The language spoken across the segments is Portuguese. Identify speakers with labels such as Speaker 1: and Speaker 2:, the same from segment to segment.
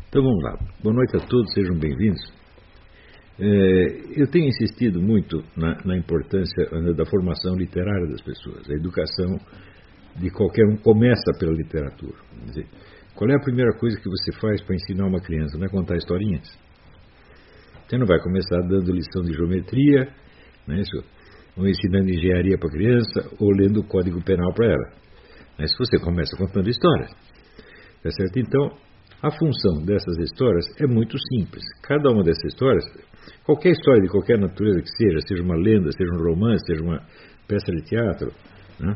Speaker 1: Então vamos lá. Boa noite a todos, sejam bem-vindos. Eu tenho insistido muito na importância da formação literária das pessoas. A educação de qualquer um começa pela literatura. Quer dizer, qual é a primeira coisa que você faz para ensinar uma criança? Não é contar historinhas? Você não vai começar dando lição de geometria, né, ou ensinando engenharia para a criança, ou lendo o Código Penal para ela. Mas você começa contando histórias. Tá certo? Então, a função dessas histórias é muito simples. Cada uma dessas histórias, qualquer história de qualquer natureza que seja uma lenda, seja um romance, seja uma peça de teatro, né,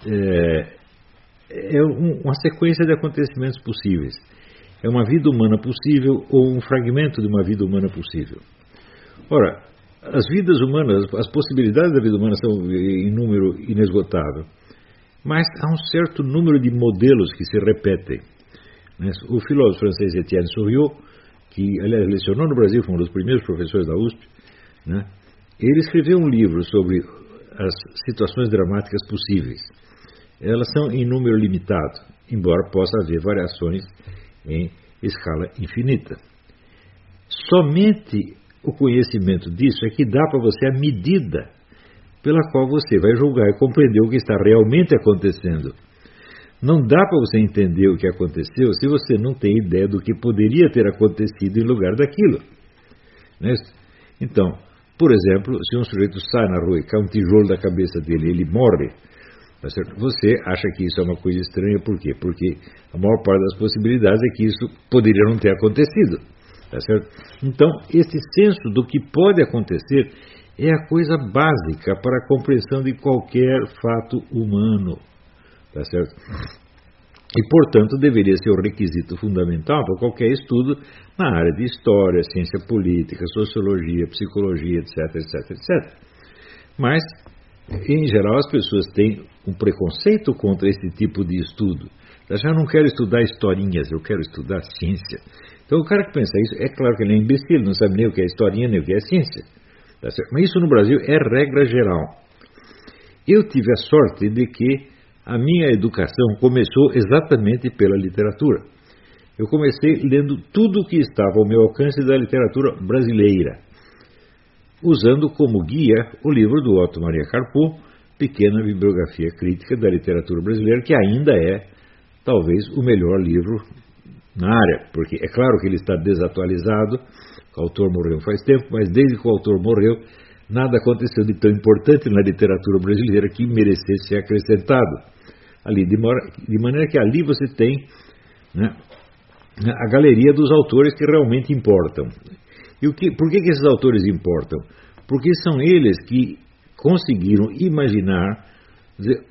Speaker 1: é uma sequência de acontecimentos possíveis. É uma vida humana possível ou um fragmento de uma vida humana possível. Ora, as vidas humanas, as possibilidades da vida humana são em número inesgotável, mas há um certo número de modelos que se repetem. O filósofo francês Etienne Souriau, que aliás lecionou no Brasil, foi um dos primeiros professores da USP, né, ele escreveu um livro sobre as situações dramáticas possíveis. Elas são em número limitado, embora possa haver variações em escala infinita. Somente o conhecimento disso é que dá para você a medida pela qual você vai julgar e compreender o que está realmente acontecendo. Não dá para você entender o que aconteceu se você não tem ideia do que poderia ter acontecido em lugar daquilo. Né? Então, por exemplo, se um sujeito sai na rua e cai um tijolo da cabeça dele e ele morre, tá certo? Você acha que isso é uma coisa estranha, por quê? Porque a maior parte das possibilidades é que isso poderia não ter acontecido. Tá certo? Então, esse senso do que pode acontecer é a coisa básica para a compreensão de qualquer fato humano. Tá certo? E, portanto, deveria ser o requisito fundamental para qualquer estudo na área de história, ciência política, sociologia, psicologia, etc, etc, etc. Mas, em geral, as pessoas têm um preconceito contra esse tipo de estudo. Eu não quero estudar historinhas, eu quero estudar ciência. Então, o cara que pensa isso, é claro que ele é imbecil, ele não sabe nem o que é historinha, nem o que é ciência. Tá certo? Mas isso no Brasil é regra geral. Eu tive a sorte de que a minha educação começou exatamente pela literatura. Eu comecei lendo tudo o que estava ao meu alcance da literatura brasileira, usando como guia o livro do Otto Maria Carpo, Pequena Bibliografia Crítica da Literatura Brasileira, que ainda é, talvez, o melhor livro na área, porque é claro que ele está desatualizado, o autor morreu faz tempo, mas desde que o autor morreu, nada aconteceu de tão importante na literatura brasileira que merecesse ser acrescentado ali, de maneira que ali você tem, né, a galeria dos autores que realmente importam. E por que esses autores importam? Porque são eles que conseguiram imaginar, dizer,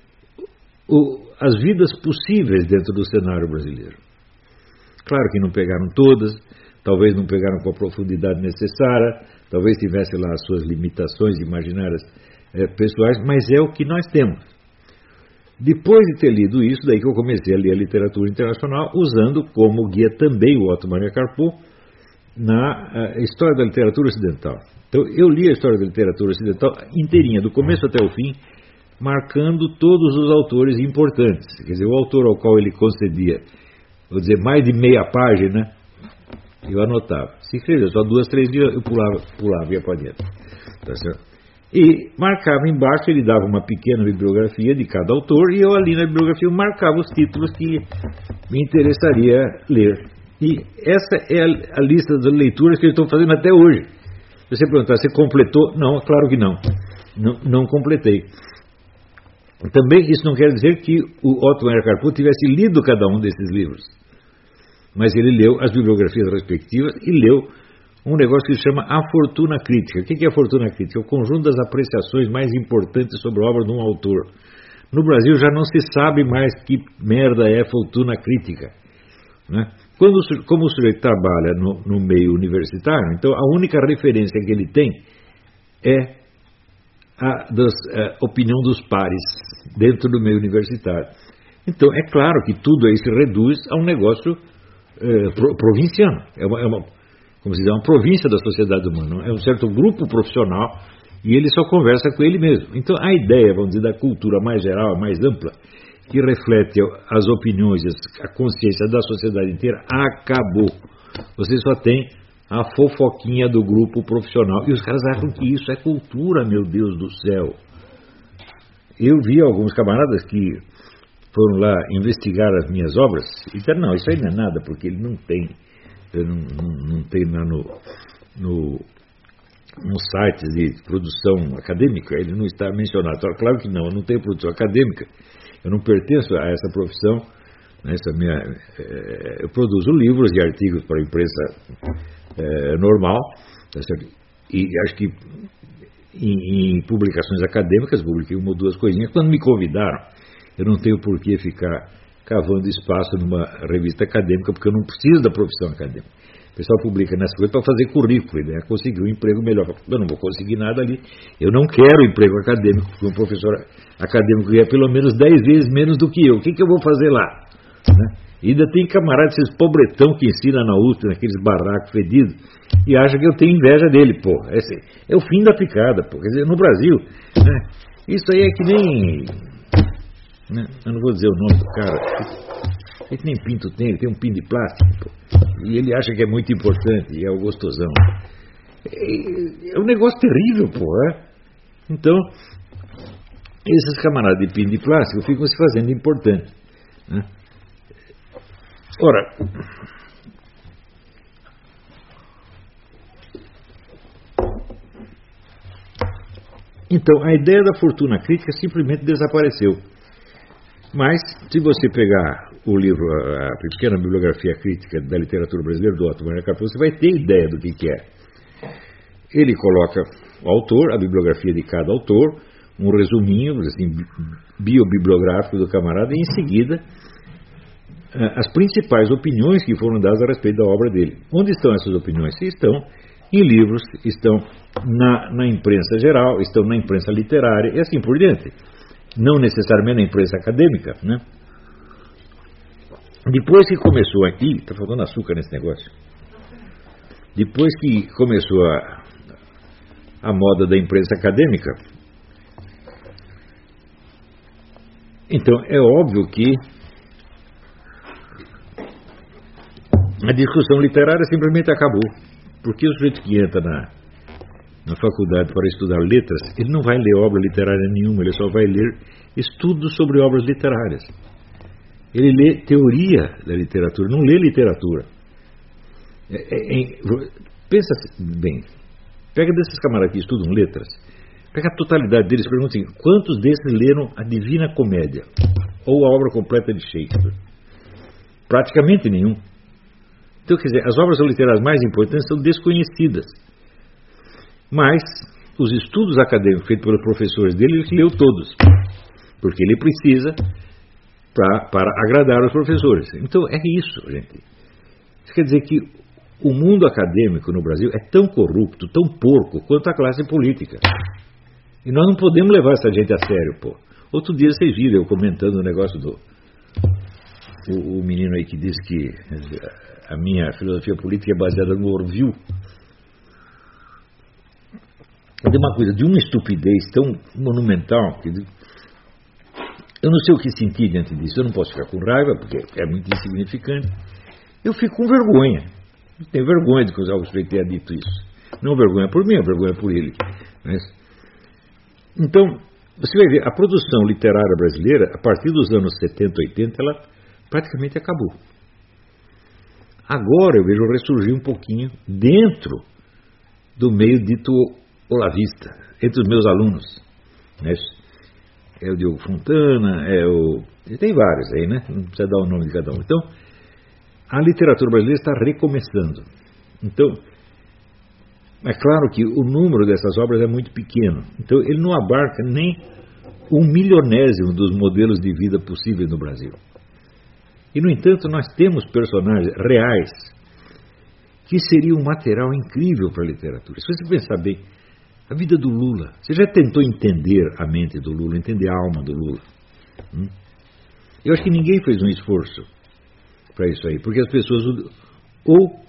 Speaker 1: as vidas possíveis dentro do cenário brasileiro. Claro que não pegaram todas, talvez não pegaram com a profundidade necessária, talvez tivesse lá as suas limitações imaginárias pessoais, mas é o que nós temos. Depois de ter lido isso, daí que eu comecei a ler a literatura internacional, usando como guia também o Otto Maria Carpo na história da literatura ocidental. Então, eu li a história da literatura ocidental inteirinha, do começo até o fim, marcando todos os autores importantes. Quer dizer, o autor ao qual ele concedia, vou dizer, mais de meia página, eu anotava. Se escrevia só 2, 3 dias, eu pulava e ia para dentro. Tá certo? E marcava embaixo, ele dava uma pequena bibliografia de cada autor, e eu ali na bibliografia marcava os títulos que me interessaria ler. E essa é a lista das leituras que eu estou fazendo até hoje. Se você perguntar, você completou? Não, claro que não. Não completei. Também isso não quer dizer que o Otto Maria Carpo tivesse lido cada um desses livros. Mas ele leu as bibliografias respectivas e leu um negócio que se chama a fortuna crítica. O que é a fortuna crítica? É o conjunto das apreciações mais importantes sobre a obra de um autor. No Brasil já não se sabe mais que merda é fortuna crítica, né? Como o sujeito trabalha no meio universitário, então a única referência que ele tem é a opinião dos pares dentro do meio universitário. Então é claro que tudo aí se reduz a um negócio provinciano. Como se diz, é uma província da sociedade humana, é um certo grupo profissional e ele só conversa com ele mesmo. Então a ideia, vamos dizer, da cultura mais geral, mais ampla, que reflete as opiniões, a consciência da sociedade inteira, acabou. Você só tem a fofoquinha do grupo profissional. E os caras acham que isso é cultura, meu Deus do céu. Eu vi alguns camaradas que foram lá investigar as minhas obras e disseram, não, isso aí não é nada, porque ele não tem lá no site de produção acadêmica, ele não está mencionado. Claro que não, eu não tenho produção acadêmica, eu não pertenço a essa profissão, eu produzo livros e artigos para a imprensa normal, e acho que em publicações acadêmicas publiquei uma ou duas coisinhas. Quando me convidaram, eu não tenho por que ficar cavando espaço numa revista acadêmica, porque eu não preciso da profissão acadêmica. O pessoal publica nessa coisa para fazer currículo, né? Conseguir um emprego melhor. Eu não vou conseguir nada ali. Eu não quero emprego acadêmico, porque um professor acadêmico ganha pelo menos 10 vezes menos do que eu. O que eu vou fazer lá? Né? E ainda tem camaradas, esses pobretão que ensina na USP, naqueles barracos fedidos, e acha que eu tenho inveja dele, pô. É o fim da picada, pô. Quer dizer, no Brasil, né? Isso aí é que nem... Né? Eu não vou dizer o nome do cara. É que nem pinto tem, ele tem um pin de plástico, pô. E ele acha que é muito importante, e é o gostosão. É um negócio terrível, pô. Então, esses camaradas de pin de plástico ficam se fazendo importante, né? Ora, então a ideia da fortuna crítica simplesmente desapareceu. Mas, se você pegar o livro, a pequena bibliografia crítica da literatura brasileira, do Otto Maria Cardoso, você vai ter ideia do que é. Ele coloca o autor, a bibliografia de cada autor, um resuminho, assim, biobibliográfico do camarada, e em seguida as principais opiniões que foram dadas a respeito da obra dele. Onde estão essas opiniões? Estão em livros, estão na imprensa geral, estão na imprensa literária e assim por diante. Não necessariamente na imprensa acadêmica, né? Depois que começou aqui, está faltando açúcar nesse negócio. Depois que começou a moda da imprensa acadêmica, então é óbvio que a discussão literária simplesmente acabou, porque o sujeito que entra na faculdade para estudar letras, ele não vai ler obra literária nenhuma, ele só vai ler estudos sobre obras literárias. Ele lê teoria da literatura, não lê literatura. Pensa bem, pega desses camaradas que estudam letras, pega a totalidade deles e pergunta assim, quantos desses leram a Divina Comédia ou a obra completa de Shakespeare? Praticamente nenhum. Então, quer dizer, as obras literárias mais importantes são desconhecidas. Mas os estudos acadêmicos feitos pelos professores dele, ele leu todos. Porque ele precisa para agradar os professores. Então, é isso, gente. Isso quer dizer que o mundo acadêmico no Brasil é tão corrupto, tão porco, quanto a classe política. E nós não podemos levar essa gente a sério, pô. Outro dia vocês viram eu comentando o negócio do... O menino aí que disse que a minha filosofia política é baseada no Orville. É uma coisa de uma estupidez tão monumental que eu não sei o que sentir diante disso. Eu não posso ficar com raiva, porque é muito insignificante. Eu fico com vergonha. Eu tenho vergonha de que o sujeito tenha dito isso. Não vergonha por mim, é vergonha por ele. Então, você vai ver, a produção literária brasileira, a partir dos anos 70, 80, ela praticamente acabou. Agora eu vejo ressurgir um pouquinho dentro do meio dito olavista, entre os meus alunos. É o Diogo Fontana, tem vários aí, né? Não precisa dar o nome de cada um. Então, a literatura brasileira está recomeçando. Então, é claro que o número dessas obras é muito pequeno. Então, ele não abarca nem 1/1000º dos modelos de vida possíveis no Brasil. E, no entanto, nós temos personagens reais que seriam um material incrível para a literatura. Se você pensar bem, a vida do Lula, você já tentou entender a mente do Lula, entender a alma do Lula? Eu acho que ninguém fez um esforço para isso aí, porque as pessoas ou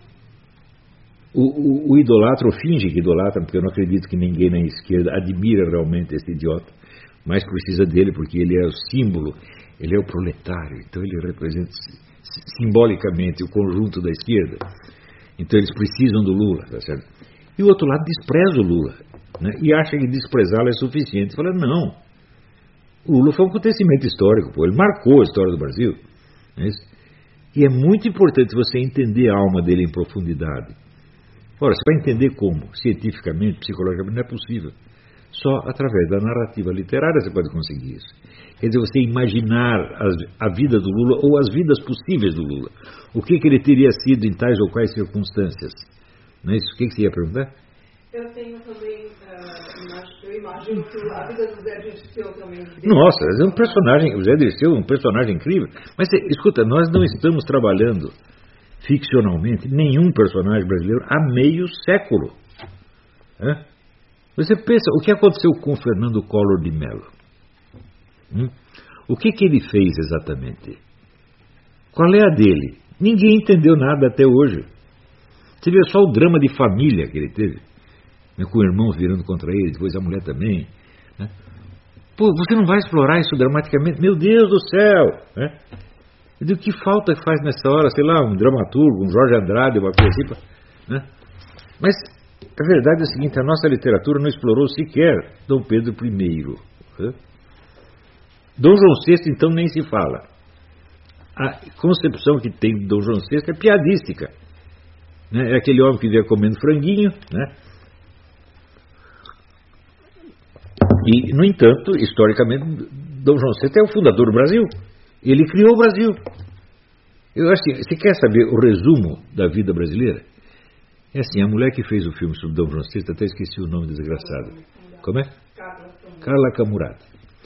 Speaker 1: o idolatram, ou fingem que idolatram, porque eu não acredito que ninguém na esquerda admira realmente esse idiota, mas precisa dele porque ele é o símbolo, ele é o proletário, então ele representa simbolicamente o conjunto da esquerda. Então eles precisam do Lula, tá certo? E o outro lado despreza o Lula, né? E acha que desprezá-lo é suficiente. Fala, não. O Lula foi um acontecimento histórico, pô. Ele marcou a história do Brasil. Não é isso? E é muito importante você entender a alma dele em profundidade. Ora, você vai entender como? Cientificamente, psicologicamente, não é possível. Só através da narrativa literária você pode conseguir isso. Quer dizer, você imaginar a vida do Lula ou as vidas possíveis do Lula. O que ele teria sido em tais ou quais circunstâncias. Não é isso? O que você ia perguntar?
Speaker 2: Eu tenho também, eu imagino que a vida do Zé Dirceu também...
Speaker 1: Nossa, é um personagem, o Zé Dirceu é um personagem incrível. Mas, escuta, nós não estamos trabalhando ficcionalmente nenhum personagem brasileiro há meio século. Você pensa, o que aconteceu com Fernando Collor de Mello? O que ele fez exatamente? Qual é a dele? Ninguém entendeu nada até hoje. Você vê só o drama de família que ele teve, né, com irmãos virando contra ele, depois a mulher também. Né? Pô, você não vai explorar isso dramaticamente? Meu Deus do céu! Né? O que falta faz nessa hora? Sei lá, um dramaturgo, um Jorge Andrade, uma coisa assim. Né? Mas a verdade é a seguinte, a nossa literatura não explorou sequer Dom Pedro I. Né? Dom João VI, então, nem se fala. A concepção que tem de Dom João VI é piadística. Né? É aquele homem que via comendo franguinho, né? E, no entanto, historicamente, Dom João VI é o fundador do Brasil. Ele criou o Brasil. Eu acho que, você quer saber o resumo da vida brasileira? É assim, a mulher que fez o filme sobre Dom João VI, até esqueci o nome desgraçado. Como é? Carla Camurati.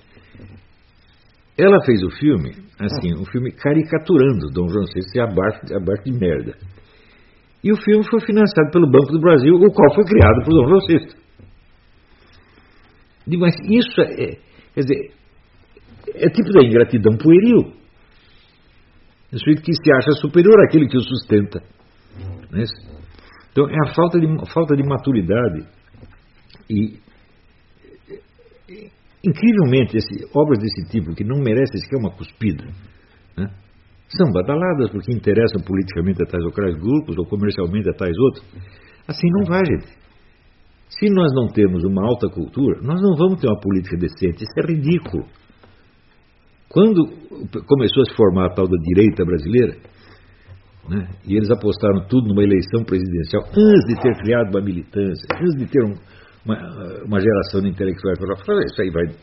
Speaker 1: Ela fez o filme, assim, um filme caricaturando Dom João VI abaixo de merda. E o filme foi financiado pelo Banco do Brasil, o qual foi criado por Dom João VI. Mas isso quer dizer, é tipo da ingratidão pueril. O sujeito que se acha superior àquele que o sustenta. Não é isso? Então é a falta de maturidade e incrivelmente obras desse tipo que não merecem sequer uma cuspida, né? São badaladas porque interessam politicamente a tais ou quais grupos ou comercialmente a tais outros. Assim não vai, gente. Se nós não temos uma alta cultura, nós não vamos ter uma política decente. Isso é ridículo. Quando começou a se formar a tal da direita brasileira, né, e eles apostaram tudo numa eleição presidencial, antes de ter criado uma militância, antes de ter uma geração de intelectuais para falar, isso aí vai...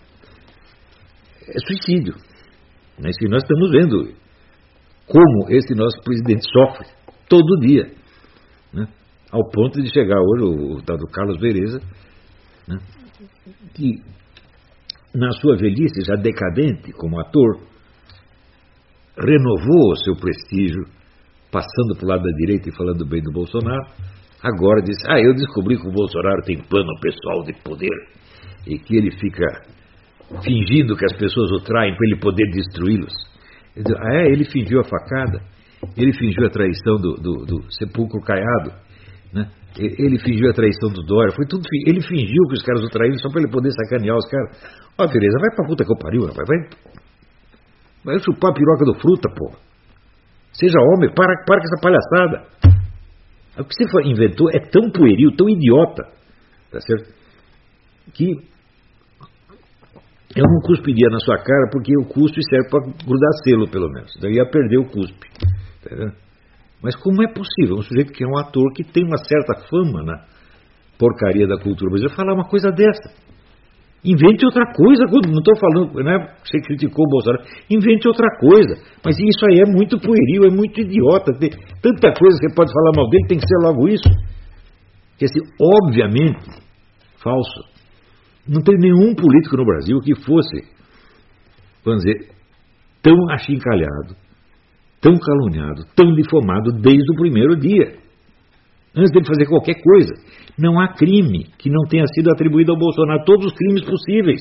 Speaker 1: É suicídio. Né? Isso que nós estamos vendo como esse nosso presidente sofre todo dia. Né? Ao ponto de chegar hoje o tal do Carlos Vereza, né, que na sua velhice, já decadente como ator, renovou o seu prestígio, passando para o lado da direita e falando bem do Bolsonaro. Agora diz, eu descobri que o Bolsonaro tem plano pessoal de poder e que ele fica fingindo que as pessoas o traem para ele poder destruí-los. Ele fingiu a facada, ele fingiu a traição do sepulcro caiado, né? Ele fingiu a traição do Dória, foi tudo. Ele fingiu que os caras o traíram só para ele poder sacanear os caras. Ó, Tereza, vai pra puta que eu pariu, rapaz. Vai chupar a piroca do Fruta, pô. Seja homem, para com essa palhaçada. O que você inventou é tão pueril, tão idiota, tá certo? Que eu não cuspiria na sua cara, porque o cuspe serve para grudar selo, pelo menos. Daí ia perder o cuspe. Tá vendo? Mas como é possível um sujeito que é um ator que tem uma certa fama na porcaria da cultura brasileira falar uma coisa dessa? Invente outra coisa. Não estou falando, né, você criticou o Bolsonaro. Invente outra coisa. Mas isso aí é muito pueril, é muito idiota. Tem tanta coisa que você pode falar mal dele, tem que ser logo isso. Quer dizer, obviamente, falso. Não tem nenhum político no Brasil que fosse, vamos dizer, tão achincalhado, tão caluniado, tão difamado desde o primeiro dia, antes dele fazer qualquer coisa. Não há crime que não tenha sido atribuído ao Bolsonaro, todos os crimes possíveis.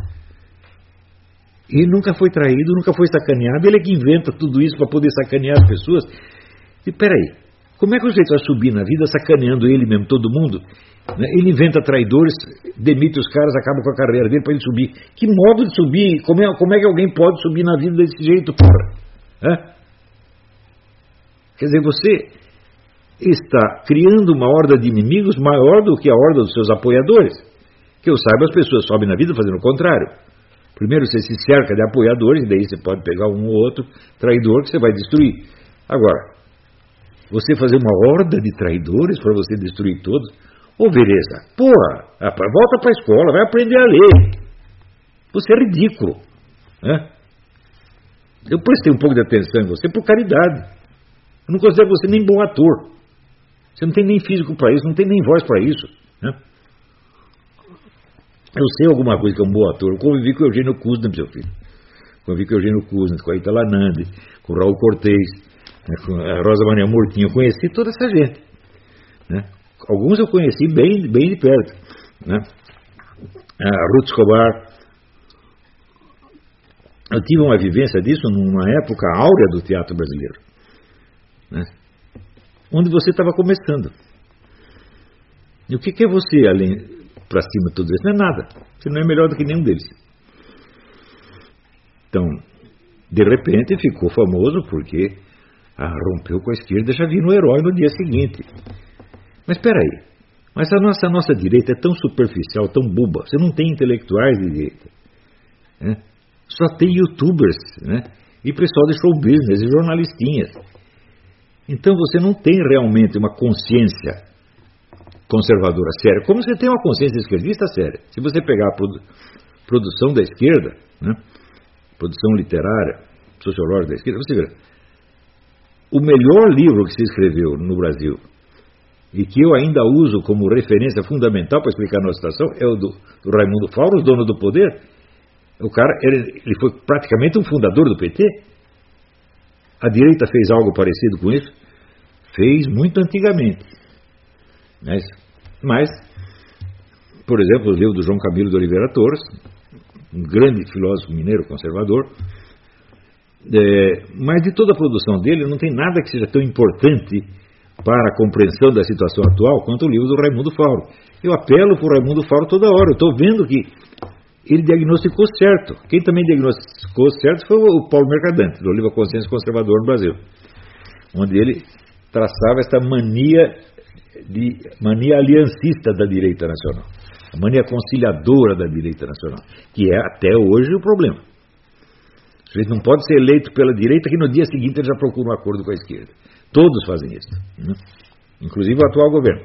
Speaker 1: Ele nunca foi traído, nunca foi sacaneado, ele é que inventa tudo isso para poder sacanear as pessoas. E peraí, como é que o sujeito vai subir na vida sacaneando ele mesmo, todo mundo? Ele inventa traidores, demite os caras, acaba com a carreira dele para ele subir. Que modo de subir? Como é que alguém pode subir na vida desse jeito, porra? Quer dizer, você está criando uma horda de inimigos maior do que a horda dos seus apoiadores. Que eu saiba, as pessoas sobem na vida fazendo o contrário. Primeiro você se cerca de apoiadores, e daí você pode pegar um ou outro traidor que você vai destruir. Agora, você fazer uma horda de traidores para você destruir todos, ô beleza, porra, volta para a escola, vai aprender a ler. Você é ridículo. Né? Eu prestei um pouco de atenção em você por caridade. Eu não considero você nem bom ator. Você não tem nem físico para isso, não tem nem voz para isso. Né? Eu sei alguma coisa que é um bom ator. Eu convivi com o Eugênio Kuzna, meu filho. Convivi com o Eugênio Kuzna, com a Itala Nandi, com o Raul Cortez, né, com a Rosa Maria Murtinho. Eu conheci toda essa gente. Né? Alguns eu conheci bem de perto. Né? A Ruth Escobar. Eu tive uma vivência disso numa época áurea do teatro brasileiro. Né? Onde você estava começando. E o que é você, além para cima de tudo isso? Não é nada. Você não é melhor do que nenhum deles. Então, de repente ficou famoso porque rompeu com a esquerda, já vira um herói no dia seguinte. Mas espera aí. Mas a nossa direita é tão superficial, tão boba. Você não tem intelectuais de direita. Né? Só tem youtubers, né? E pessoal de show business e jornalistinhas. Então você não tem realmente uma consciência conservadora séria, como você tem uma consciência esquerdista séria. Se você pegar a produção da esquerda, né? Produção literária, sociológica da esquerda, você vê, o melhor livro que se escreveu no Brasil, e que eu ainda uso como referência fundamental para explicar a nossa situação, é o do Raimundo Fauro, Dono do Poder. O cara, ele foi praticamente um fundador do PT. A direita fez algo parecido com isso? Fez muito antigamente. Mas, por exemplo, o livro do João Camilo de Oliveira Torres, um grande filósofo mineiro conservador, mas de toda a produção dele não tem nada que seja tão importante para a compreensão da situação atual quanto o livro do Raimundo Fauro. Eu apelo para o Raimundo Fauro toda hora. Eu estou vendo que ele diagnosticou certo. Quem também diagnosticou certo foi o Paulo Mercadante, do livro A Consciência Conservadora no Brasil, onde ele traçava esta mania aliancista da direita nacional, a mania conciliadora da direita nacional, que é até hoje o problema. O sujeito não pode ser eleito pela direita que no dia seguinte ele já procura um acordo com a esquerda. Todos fazem isso, né? Inclusive o atual governo.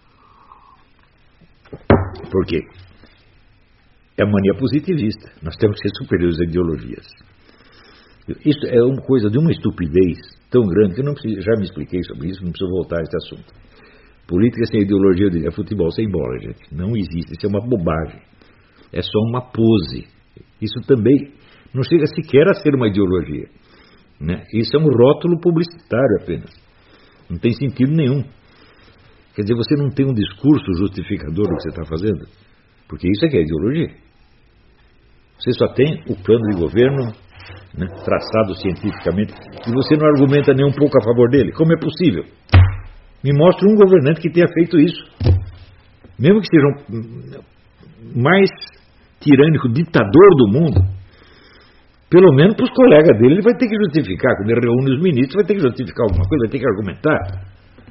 Speaker 1: Por quê? É a mania positivista. Nós temos que ser superiores a ideologias. Isso é uma coisa de uma estupidez tão grande que eu não preciso, já me expliquei sobre isso, não preciso voltar a esse assunto. Política sem ideologia, eu diria, futebol sem bola, gente. Não existe, isso é uma bobagem. É só uma pose. Isso também não chega sequer a ser uma ideologia, né? Isso é um rótulo publicitário apenas. Não tem sentido nenhum. Quer dizer, você não tem um discurso justificador do que você está fazendo, porque isso é que é ideologia. Você só tem o plano de governo, né, traçado cientificamente, e você não argumenta nem um pouco a favor dele. Como é possível? Me mostre um governante que tenha feito isso. Mesmo que seja o mais tirânico ditador do mundo, pelo menos para os colegas dele, ele vai ter que justificar. Quando ele reúne os ministros, vai ter que justificar alguma coisa, vai ter que argumentar.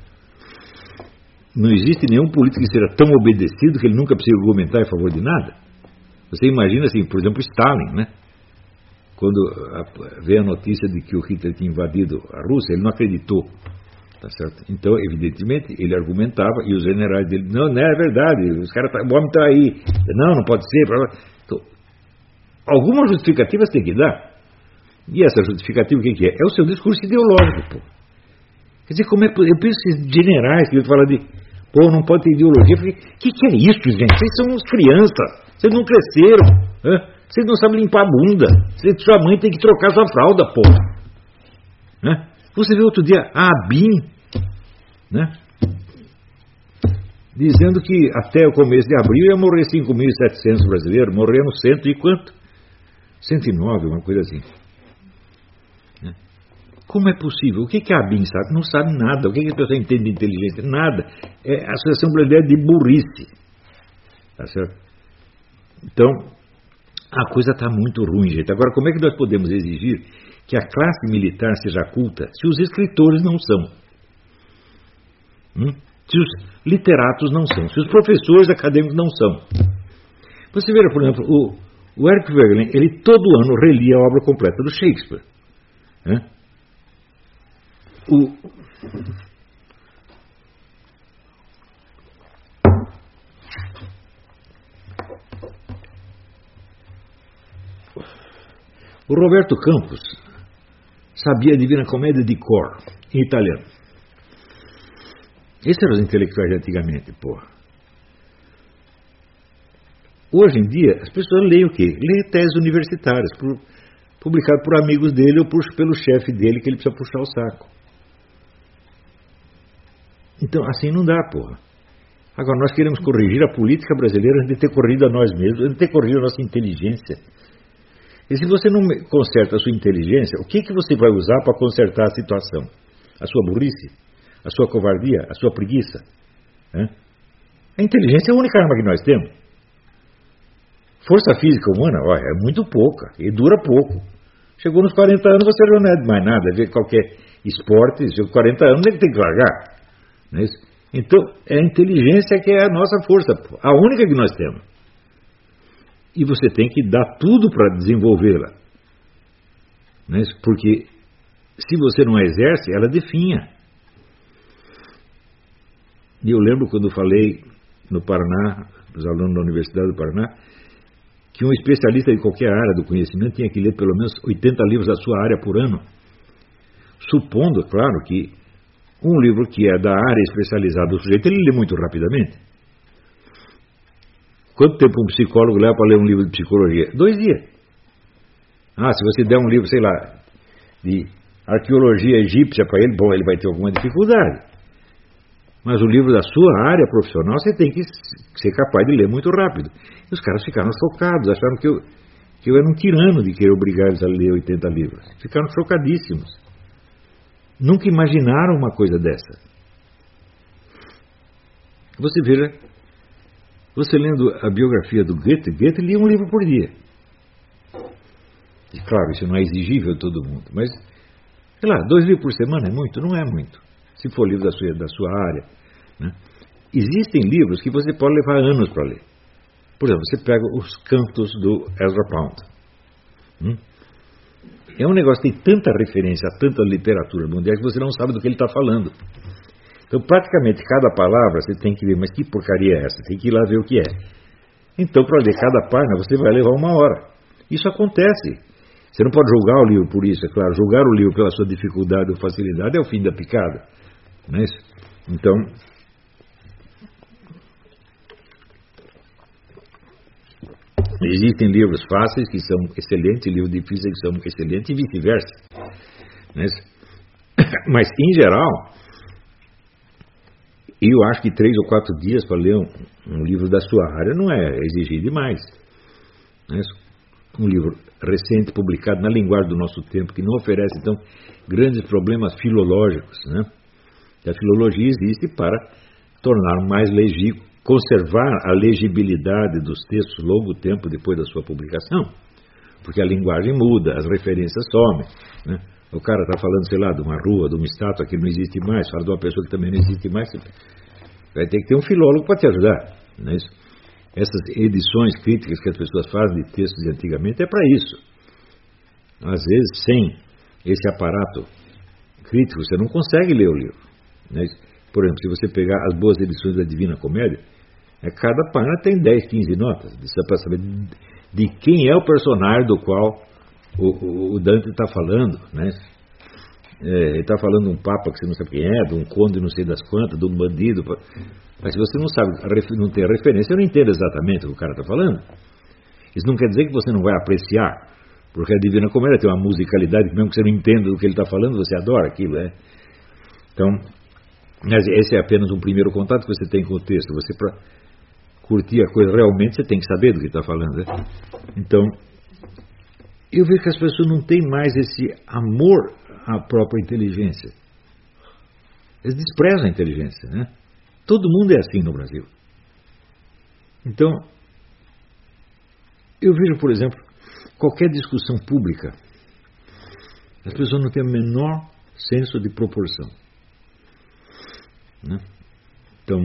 Speaker 1: Não existe nenhum político que seja tão obedecido que ele nunca precisa argumentar em favor de nada. Você imagina assim, por exemplo, Stalin, né? Quando veio a notícia de que o Hitler tinha invadido a Rússia, ele não acreditou. Tá certo? Então, evidentemente, ele argumentava e os generais dele, não é verdade, os caras, o homem está aí, não pode ser. Então, alguma justificativa você tem que dar. E essa justificativa o que é? É o seu discurso ideológico, pô. Quer dizer, como é, eu penso esses generais que falam de, não pode ter ideologia. Eu falei, que é isso, gente? Vocês são uns crianças, vocês não cresceram, né? Vocês não sabem limpar a bunda, sua mãe tem que trocar sua fralda, pô. Né? Você viu outro dia a ABIN, né, dizendo que até o começo de abril ia morrer 5.700 brasileiros, morrendo 100 e quanto? 109, uma coisa assim. Né? Como é possível? O que a ABIN sabe? Não sabe nada. O que a pessoa entende de inteligência? Nada. É a Associação Brasileira de Burrice. Tá certo? Então, a coisa está muito ruim, gente. Agora, como é que nós podemos exigir que a classe militar seja culta se os escritores não são? Se os literatos não são, se os professores acadêmicos não são. Você vê, por exemplo, o Eric Voegelin, ele todo ano relia a obra completa do Shakespeare. O Roberto Campos sabia a Divina Comédia de cor, em italiano. Esses eram os intelectuais de antigamente, porra. Hoje em dia, as pessoas leem o quê? Leem teses universitárias, publicado por amigos dele ou pelo chefe dele, que ele precisa puxar o saco. Então, assim não dá, porra. Agora, nós queremos corrigir a política brasileira antes de ter corrigido a nós mesmos, antes de ter corrigido a nossa inteligência. E se você não conserta a sua inteligência, o que você vai usar para consertar a situação? A sua burrice? A sua covardia? A sua preguiça? A inteligência é a única arma que nós temos. Força física humana, é muito pouca, e dura pouco. Chegou nos 40 anos, você já não é mais nada. Vê qualquer esporte, chegou 40 anos, ele tem que largar. Não é isso? Então, é a inteligência que é a nossa força, a única que nós temos. E você tem que dar tudo para desenvolvê-la. Não é isso? Porque se você não a exerce, ela definha. E eu lembro quando falei no Paraná, para os alunos da Universidade do Paraná, que um especialista de qualquer área do conhecimento tinha que ler pelo menos 80 livros da sua área por ano. Supondo, claro, que um livro que é da área especializada do sujeito, ele lê muito rapidamente. Quanto tempo um psicólogo leva para ler um livro de psicologia? 2 dias. Se você der um livro, sei lá, de arqueologia egípcia para ele, bom, ele vai ter alguma dificuldade. Mas o livro da sua área profissional, você tem que ser capaz de ler muito rápido. E os caras ficaram chocados, acharam que eu era um tirano de querer obrigar eles a ler 80 livros. Ficaram chocadíssimos. Nunca imaginaram uma coisa dessa. Você veja, você lendo a biografia do Goethe lia um livro por dia. E claro, isso não é exigível a todo mundo, mas, sei lá, 2 livros por semana é muito? Não é muito. Se for livro da sua área. Né? Existem livros que você pode levar anos para ler. Por exemplo, você pega os Cantos do Ezra Pound. É um negócio que tem tanta referência a tanta literatura mundial que você não sabe do que ele está falando. Então, praticamente, cada palavra você tem que ver, mas que porcaria é essa? Tem que ir lá ver o que é. Então, para ler cada página, você vai levar 1 hora. Isso acontece. Você não pode julgar o livro por isso, é claro. Julgar o livro pela sua dificuldade ou facilidade é o fim da picada. Não é isso? Então, existem livros fáceis que são excelentes, livros difíceis que são excelentes e vice-versa. Não é isso? Mas, em geral, eu acho que 3 ou 4 dias para ler um livro da sua área não é exigir demais. Não é isso? Um livro recente, publicado na linguagem do nosso tempo, que não oferece, então, grandes problemas filológicos, né? A filologia existe para tornar mais legível, conservar a legibilidade dos textos longo tempo depois da sua publicação, porque a linguagem muda, as referências somem, né? O cara está falando, sei lá, de uma rua, de uma estátua que não existe mais, fala de uma pessoa que também não existe mais, vai ter que ter um filólogo para te ajudar, não é isso? Essas edições críticas que as pessoas fazem de textos de antigamente é para isso. Às vezes, sem esse aparato crítico, você não consegue ler o livro. Né? Por exemplo, se você pegar as boas edições da Divina Comédia, cada página tem 10, 15 notas. Você para saber de quem é o personagem do qual o Dante está falando. Né? Ele está falando de um papa que você não sabe quem é, de um conde não sei das quantas, de um bandido. Mas se você não sabe, não tem a referência, eu não entendo exatamente o que o cara está falando. Isso não quer dizer que você não vai apreciar, porque a Divina Comédia tem uma musicalidade que mesmo que você não entenda do que ele está falando, você adora aquilo. Então, mas esse é apenas um primeiro contato que você tem com o texto. Você, para curtir a coisa realmente, você tem que saber do que está falando. Né? Então, eu vejo que as pessoas não têm mais esse amor à própria inteligência. Eles desprezam a inteligência, né? Todo mundo é assim no Brasil. Então, eu vejo, por exemplo, qualquer discussão pública, as pessoas não têm o menor senso de proporção. Né? Então,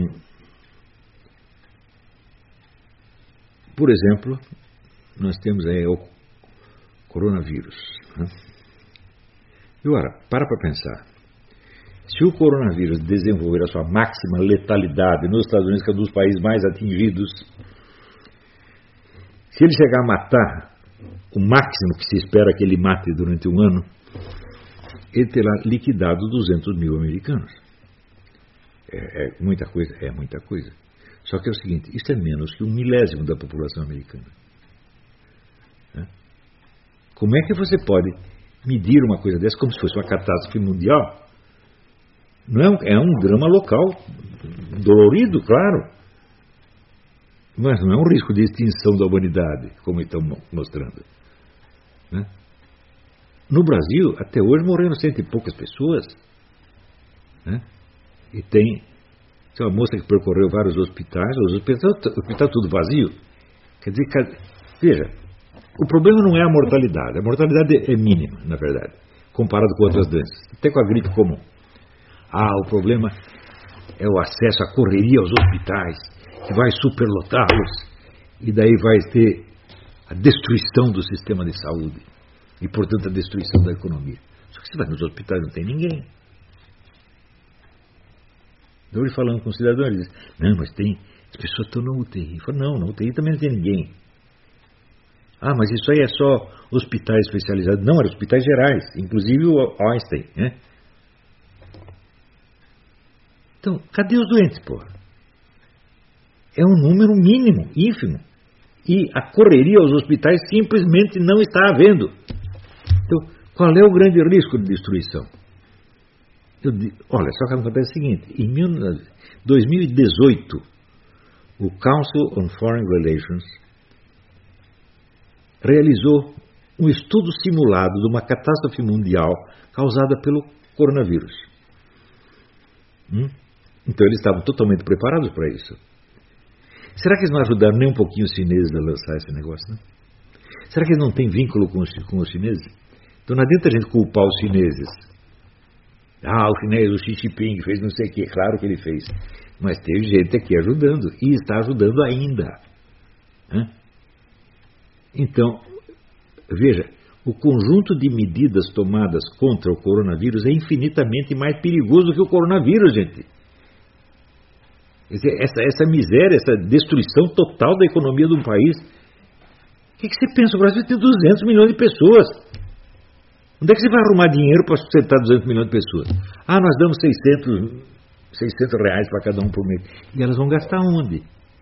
Speaker 1: por exemplo, nós temos aí o coronavírus. Né? E ora, para pensar. Se o coronavírus desenvolver a sua máxima letalidade nos Estados Unidos, que é um dos países mais atingidos, se ele chegar a matar o máximo que se espera que ele mate durante um ano, ele terá liquidado 200 mil americanos. É muita coisa? É muita coisa. Só que é o seguinte, isso é menos que 1/1000 da população americana. Como é que você pode medir uma coisa dessa como se fosse uma catástrofe mundial? Não é um drama local, dolorido, claro, mas não é um risco de extinção da humanidade, como estão mostrando. Né? No Brasil, até hoje morreram 100 e poucas pessoas. Né? E tem uma moça que percorreu vários hospitais, os hospitais tudo vazio. Quer dizer, veja, o problema não é a mortalidade é mínima, na verdade, comparado com outras doenças, até com a gripe comum. O problema é o acesso, a correria aos hospitais, que vai superlotá-los, e daí vai ter a destruição do sistema de saúde, e portanto a destruição da economia. Só que você vai nos hospitais não tem ninguém. Hoje falando com um cidadão, ele diz, não, mas as pessoas estão na UTI. Eu falo, não, na UTI também não tem ninguém. Mas isso aí é só hospitais especializados. Não, eram hospitais gerais, inclusive o Einstein, né? Então, cadê os doentes, porra? É um número mínimo, ínfimo. E a correria aos hospitais simplesmente não está havendo. Então, qual é o grande risco de destruição? Olha, só que acontece o seguinte, em 2018, o Council on Foreign Relations realizou um estudo simulado de uma catástrofe mundial causada pelo coronavírus. Então eles estavam totalmente preparados para isso. Será que eles não ajudaram nem um pouquinho os chineses a lançar esse negócio? Né? Será que eles não têm vínculo com os chineses? Então não adianta a gente culpar os chineses. O chinês, o Xi Jinping fez não sei o que, claro que ele fez. Mas teve gente aqui ajudando, e está ajudando ainda. Então, veja, o conjunto de medidas tomadas contra o coronavírus é infinitamente mais perigoso que o coronavírus, gente. Essa miséria, essa destruição total da economia de um país. O que você pensa? O Brasil tem 200 milhões de pessoas. Onde é que você vai arrumar dinheiro para sustentar 200 milhões de pessoas? Nós damos 600 reais para cada um por mês. E elas vão gastar onde?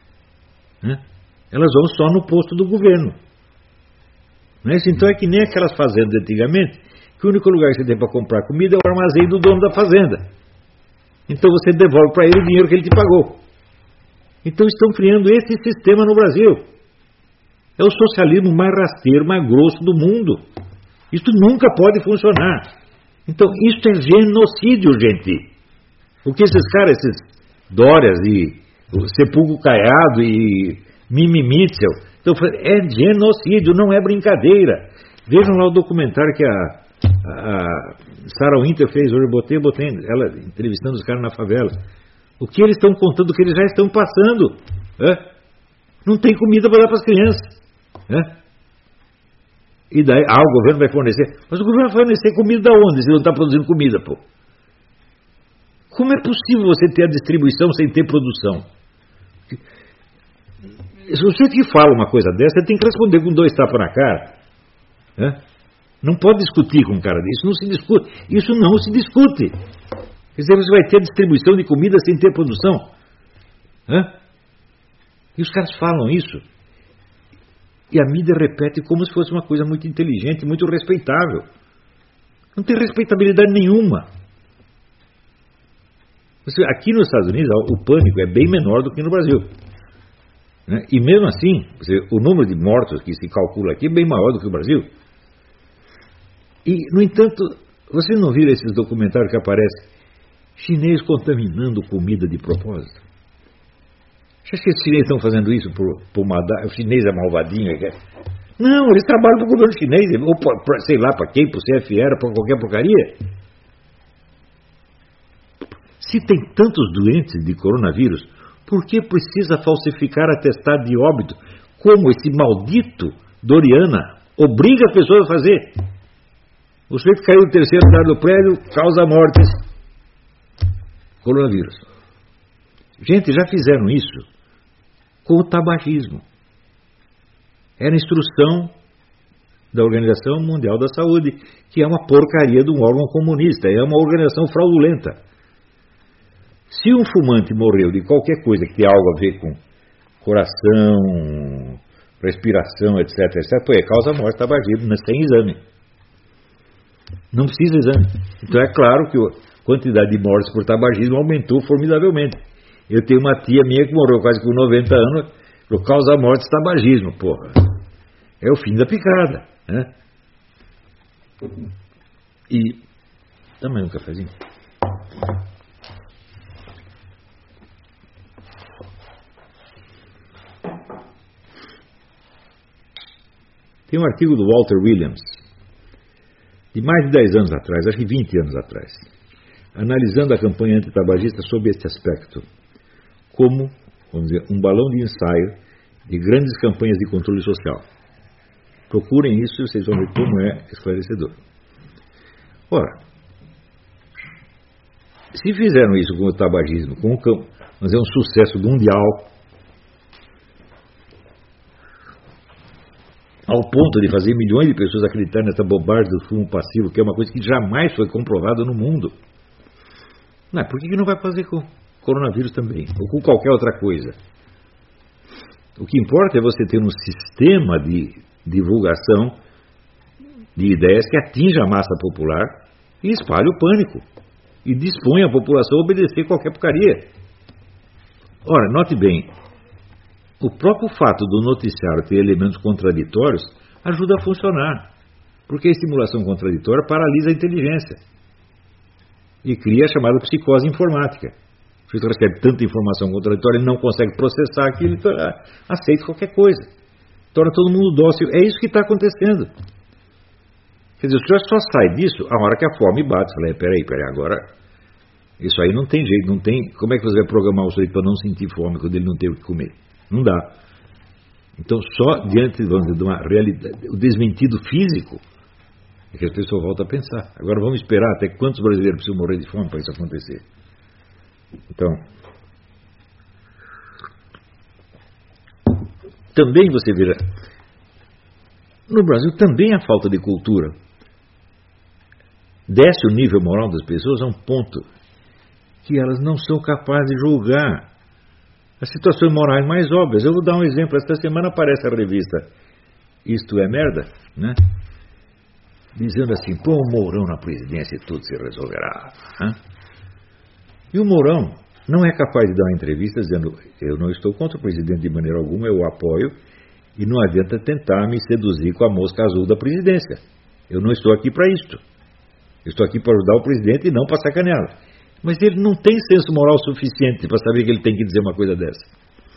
Speaker 1: Elas vão só no posto do governo. Não é isso? Então é que nem aquelas fazendas antigamente, que o único lugar que você tem para comprar comida é o armazém do dono da fazenda. Então você devolve para ele o dinheiro que ele te pagou. Então estão criando esse sistema no Brasil. É o socialismo mais rasteiro, mais grosso do mundo. Isso nunca pode funcionar. Então isso é genocídio, gente. O que esses caras, esses Dórias e o Sepúlveda Caiado e Mimi Mitchell, então, é genocídio, não é brincadeira. Vejam lá o documentário que a Sarah Winter fez, hoje eu botei ela entrevistando os caras na favela. O que eles estão contando, o que eles já estão passando. Não tem comida para dar para as crianças. E daí, o governo vai fornecer. Mas o governo vai fornecer comida de onde? Se não está produzindo comida, pô. Como é possível você ter a distribuição sem ter produção? Se você que fala uma coisa dessa, você tem que responder com 2 tapas na cara. Não pode discutir com um cara disso. Não se discute. Isso não se discute. Quer dizer, você vai ter distribuição de comida sem ter produção. E os caras falam isso. E a mídia repete como se fosse uma coisa muito inteligente, muito respeitável. Não tem respeitabilidade nenhuma. Aqui nos Estados Unidos, o pânico é bem menor do que no Brasil. E mesmo assim, o número de mortos que se calcula aqui é bem maior do que o Brasil. E, no entanto, vocês não viram esses documentários que aparecem? Chinês contaminando comida de propósito. Você acha que os chineses estão fazendo isso por maldade? O chinês é malvadinho? Não, eles trabalham para o governo chinês, ou sei lá para quem, para o CFR, para qualquer porcaria. Se tem tantos doentes de coronavírus, por que precisa falsificar atestado de óbito, como esse maldito Doriana obriga a pessoa a fazer? O sujeito caiu no terceiro andar do prédio, causa mortes. Coronavírus. Gente, já fizeram isso com o tabagismo. Era instrução da Organização Mundial da Saúde, que é uma porcaria de um órgão comunista, é uma organização fraudulenta. Se um fumante morreu de qualquer coisa que tenha algo a ver com coração, respiração, etc., é causa morte tabagismo, mas sem exame. Não precisa exame. Então é claro que a quantidade de mortes por tabagismo aumentou formidavelmente. Eu tenho uma tia minha que morreu quase com 90 anos por causa da morte tabagismo, porra. É o fim da picada, né? E também um cafezinho. Tem um artigo do Walter Williams, de mais de 10 anos atrás, acho que 20 anos atrás, analisando a campanha antitabagista sob este aspecto, como, vamos dizer, um balão de ensaio de grandes campanhas de controle social. Procurem isso e vocês vão ver como é esclarecedor. Ora, se fizeram isso com o tabagismo, com vamos dizer, um sucesso mundial, ao ponto de fazer milhões de pessoas acreditarem nessa bobagem do fumo passivo, que é uma coisa que jamais foi comprovada no mundo. Por que não vai fazer com coronavírus também? Ou com qualquer outra coisa? O que importa é você ter um sistema de divulgação de ideias que atinja a massa popular e espalhe o pânico. E dispõe a população a obedecer qualquer porcaria. Ora, note bem, o próprio fato do noticiário ter elementos contraditórios ajuda a funcionar, porque a estimulação contraditória paralisa a inteligência e cria a chamada psicose informática. O sujeito recebe tanta informação contraditória, ele não consegue processar aquilo, então aceita qualquer coisa. Torna todo mundo dócil. É isso que está acontecendo. Quer dizer, o senhor só sai disso a hora que a fome bate. Você fala, peraí, agora isso aí não tem jeito, não tem. Como é que você vai programar o sujeito para não sentir fome quando ele não tem o que comer? Não dá. Então, só diante, vamos dizer, de uma realidade, o desmentido físico, é que as pessoas voltam a pensar. Agora vamos esperar até quantos brasileiros precisam morrer de fome para isso acontecer. Então, também você verá, no Brasil também a falta de cultura desce o nível moral das pessoas a um ponto que elas não são capazes de julgar as situações morais mais óbvias. Eu vou dar um exemplo. Esta semana aparece a revista Isto é Merda, né? Dizendo assim, põe o Mourão na presidência e tudo se resolverá. Né? E o Mourão não é capaz de dar uma entrevista dizendo, eu não estou contra o presidente de maneira alguma, eu o apoio, e não adianta tentar me seduzir com a mosca azul da presidência. Eu não estou aqui para isto. Eu estou aqui para ajudar o presidente e não para sacaneá-lo. Mas ele não tem senso moral suficiente para saber que ele tem que dizer uma coisa dessa.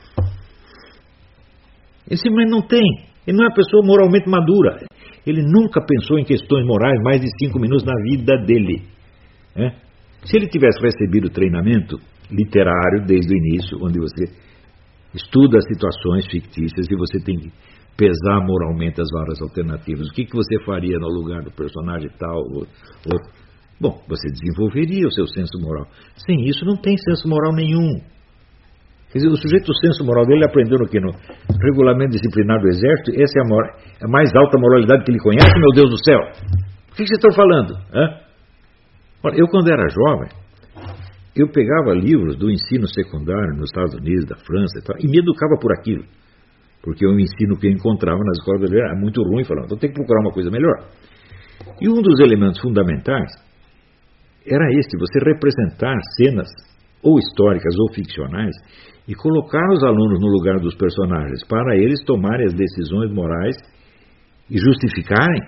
Speaker 1: Esse mas não tem. Ele não é uma pessoa moralmente madura. Ele nunca pensou em questões morais mais de 5 minutos na vida dele. Se ele tivesse recebido treinamento literário desde o início, onde você estuda situações fictícias e você tem que pesar moralmente as várias alternativas. O que você faria no lugar do personagem tal, outro? Bom, você desenvolveria o seu senso moral. Sem isso, não tem senso moral nenhum. Quer dizer, o sujeito, o senso moral dele aprendeu no quê? No regulamento disciplinar do Exército. Essa é a mais alta moralidade que ele conhece, meu Deus do céu. O que vocês estão falando? Olha, eu quando era jovem, eu pegava livros do ensino secundário nos Estados Unidos, da França e tal, e me educava por aquilo. Porque o ensino que eu encontrava nas escolas brasileiras era muito ruim, falando, então tem que procurar uma coisa melhor. E um dos elementos fundamentais era este, você representar cenas ou históricas ou ficcionais e colocar os alunos no lugar dos personagens para eles tomarem as decisões morais e justificarem.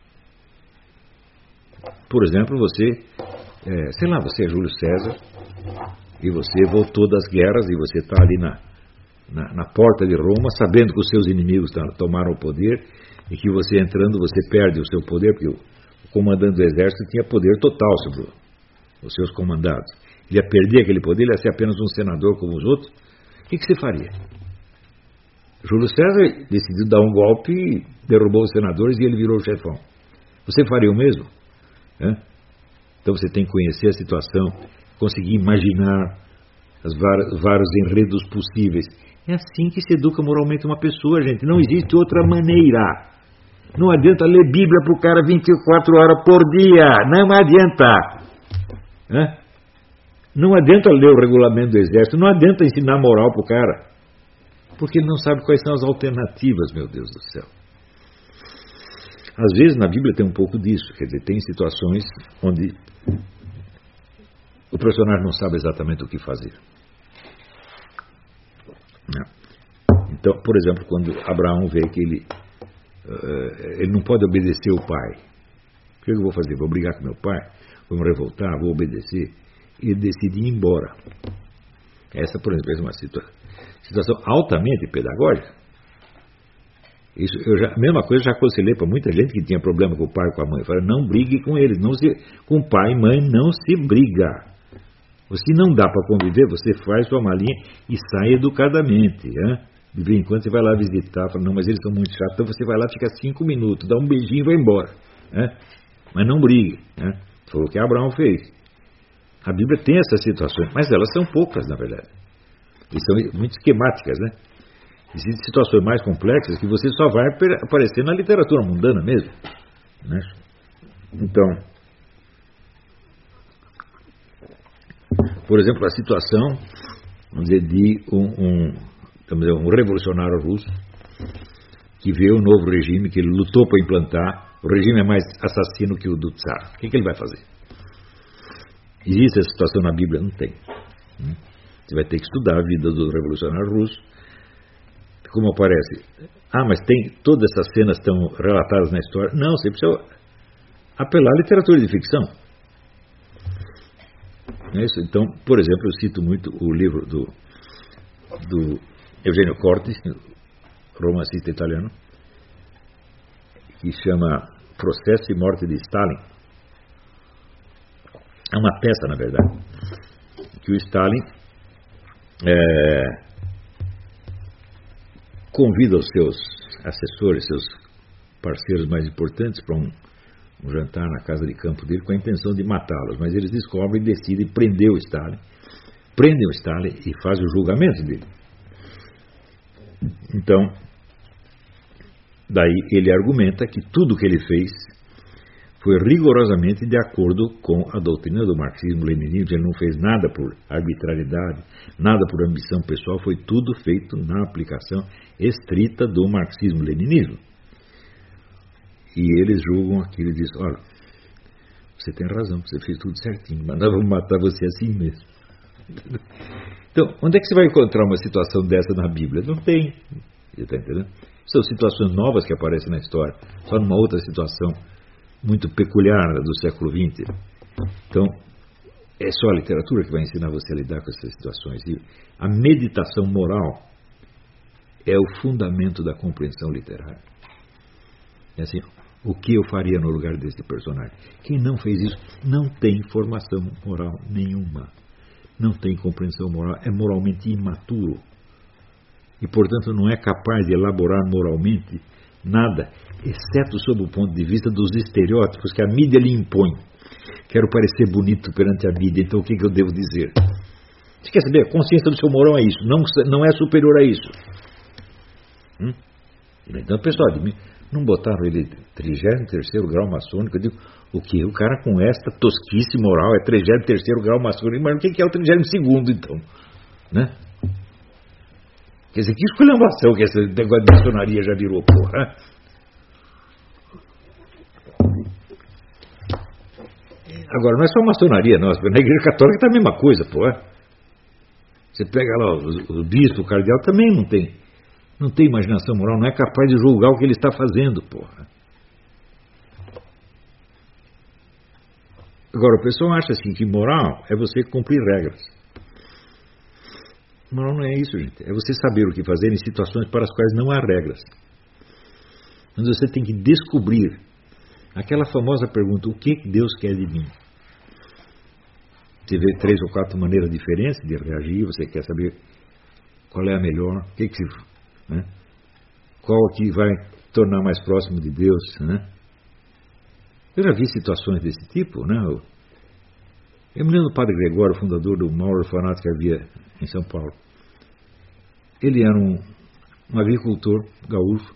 Speaker 1: Por exemplo, você, você é Júlio César e você voltou das guerras e você está ali na porta de Roma sabendo que os seus inimigos tomaram o poder e que você entrando você perde o seu poder porque o comandante do exército tinha poder total sobre os seus comandados. Ele ia perder aquele poder, ele ia ser apenas um senador como os outros. O que você faria? Júlio César decidiu dar um golpe, derrubou os senadores e ele virou o chefão. Você faria o mesmo? Então você tem que conhecer a situação, conseguir imaginar os vários enredos possíveis. É assim que se educa moralmente uma pessoa, gente. Não existe outra maneira. Não adianta ler Bíblia para o cara 24 horas por dia. Não adianta. Não adianta ler o regulamento do exército. Não adianta ensinar moral para o cara. Porque ele não sabe quais são as alternativas, meu Deus do céu. Às vezes na Bíblia tem um pouco disso. Quer dizer, tem situações onde o personagem não sabe exatamente o que fazer. Então, por exemplo, quando Abraão vê que ele não pode obedecer o pai. O que eu vou fazer? Vou brigar com meu pai? Vou me revoltar? Vou obedecer? E ele decide ir embora. Essa, por exemplo, é uma situação altamente pedagógica. Isso, a mesma coisa eu já aconselhei para muita gente que tinha problema com o pai e com a mãe. Eu falei, não brigue com eles. Com pai e mãe não se briga. Se não dá para conviver, você faz sua malinha e sai educadamente. De vez em quando você vai lá visitar, fala, não, mas eles são muito chatos, então você vai lá, fica 5 minutos, dá um beijinho e vai embora. Mas não brigue. Foi o que Abraão fez. A Bíblia tem essas situações, mas elas são poucas, na verdade. E são muito esquemáticas, né? Existem situações mais complexas que você só vai aparecer na literatura mundana mesmo. Né? Então, por exemplo, a situação, vamos dizer, de um revolucionário russo que vê um novo regime que ele lutou para implantar. O regime é mais assassino que o do Tsar. O que ele vai fazer? Existe essa situação na Bíblia? Não tem. Você vai ter que estudar a vida do revolucionário russo. Como aparece? Mas todas essas cenas estão relatadas na história. Não, você precisa apelar à literatura de ficção. Não é isso? Então, por exemplo, eu cito muito o livro do Eugenio Corti, romancista italiano, que chama Processo e Morte de Stalin. É uma peça, na verdade, que o Stalin convida os seus assessores, seus parceiros mais importantes para um jantar na casa de campo dele com a intenção de matá-los, mas eles descobrem e decidem prender o Stalin. Prendem o Stalin e fazem o julgamento dele. Então, daí ele argumenta que tudo que ele fez foi rigorosamente de acordo com a doutrina do marxismo-leninismo. Ele não fez nada por arbitrariedade, nada por ambição pessoal, foi tudo feito na aplicação estrita do marxismo-leninismo. E eles julgam aquilo e dizem, olha, você tem razão, você fez tudo certinho, mas nós vamos matar você assim mesmo. Então, onde é que você vai encontrar uma situação dessa na Bíblia? Não tem. Você está entendendo? São situações novas que aparecem na história, só numa outra situação muito peculiar do século XX. Então, é só a literatura que vai ensinar você a lidar com essas situações. E a meditação moral é o fundamento da compreensão literária. É assim, o que eu faria no lugar desse personagem? Quem não fez isso não tem formação moral nenhuma. Não tem compreensão moral, é moralmente imaturo. E, portanto, não é capaz de elaborar moralmente nada, exceto sob o ponto de vista dos estereótipos que a mídia lhe impõe. Quero parecer bonito perante a mídia, então o que eu devo dizer? Você quer saber? A consciência do seu moral é isso, não é superior a isso. Então, pessoal, não botaram ele 33º grau maçônico. Eu digo, o que? O cara com esta tosquice moral é 33º grau maçônico, mas o que é o 32º então? Né? Quer dizer, que esculhambação que esse negócio de maçonaria já virou, porra. Agora, não é só maçonaria, não. Na Igreja Católica tá a mesma coisa, porra. Você pega lá o bispo, o cardeal, também não tem imaginação moral, não é capaz de julgar o que ele está fazendo, porra. Agora, o pessoal acha assim que moral é você cumprir regras. Moral não é isso, gente. É você saber o que fazer em situações para as quais não há regras. Mas você tem que descobrir aquela famosa pergunta, o que Deus quer de mim? Você vê 3 ou 4 maneiras diferentes de reagir, você quer saber qual é a melhor, né? Qual que vai tornar mais próximo de Deus, né? Eu já vi situações desse tipo, né? Eu me lembro do Padre Gregório, fundador do maior orfanato que havia em São Paulo. Ele era um agricultor gaúcho,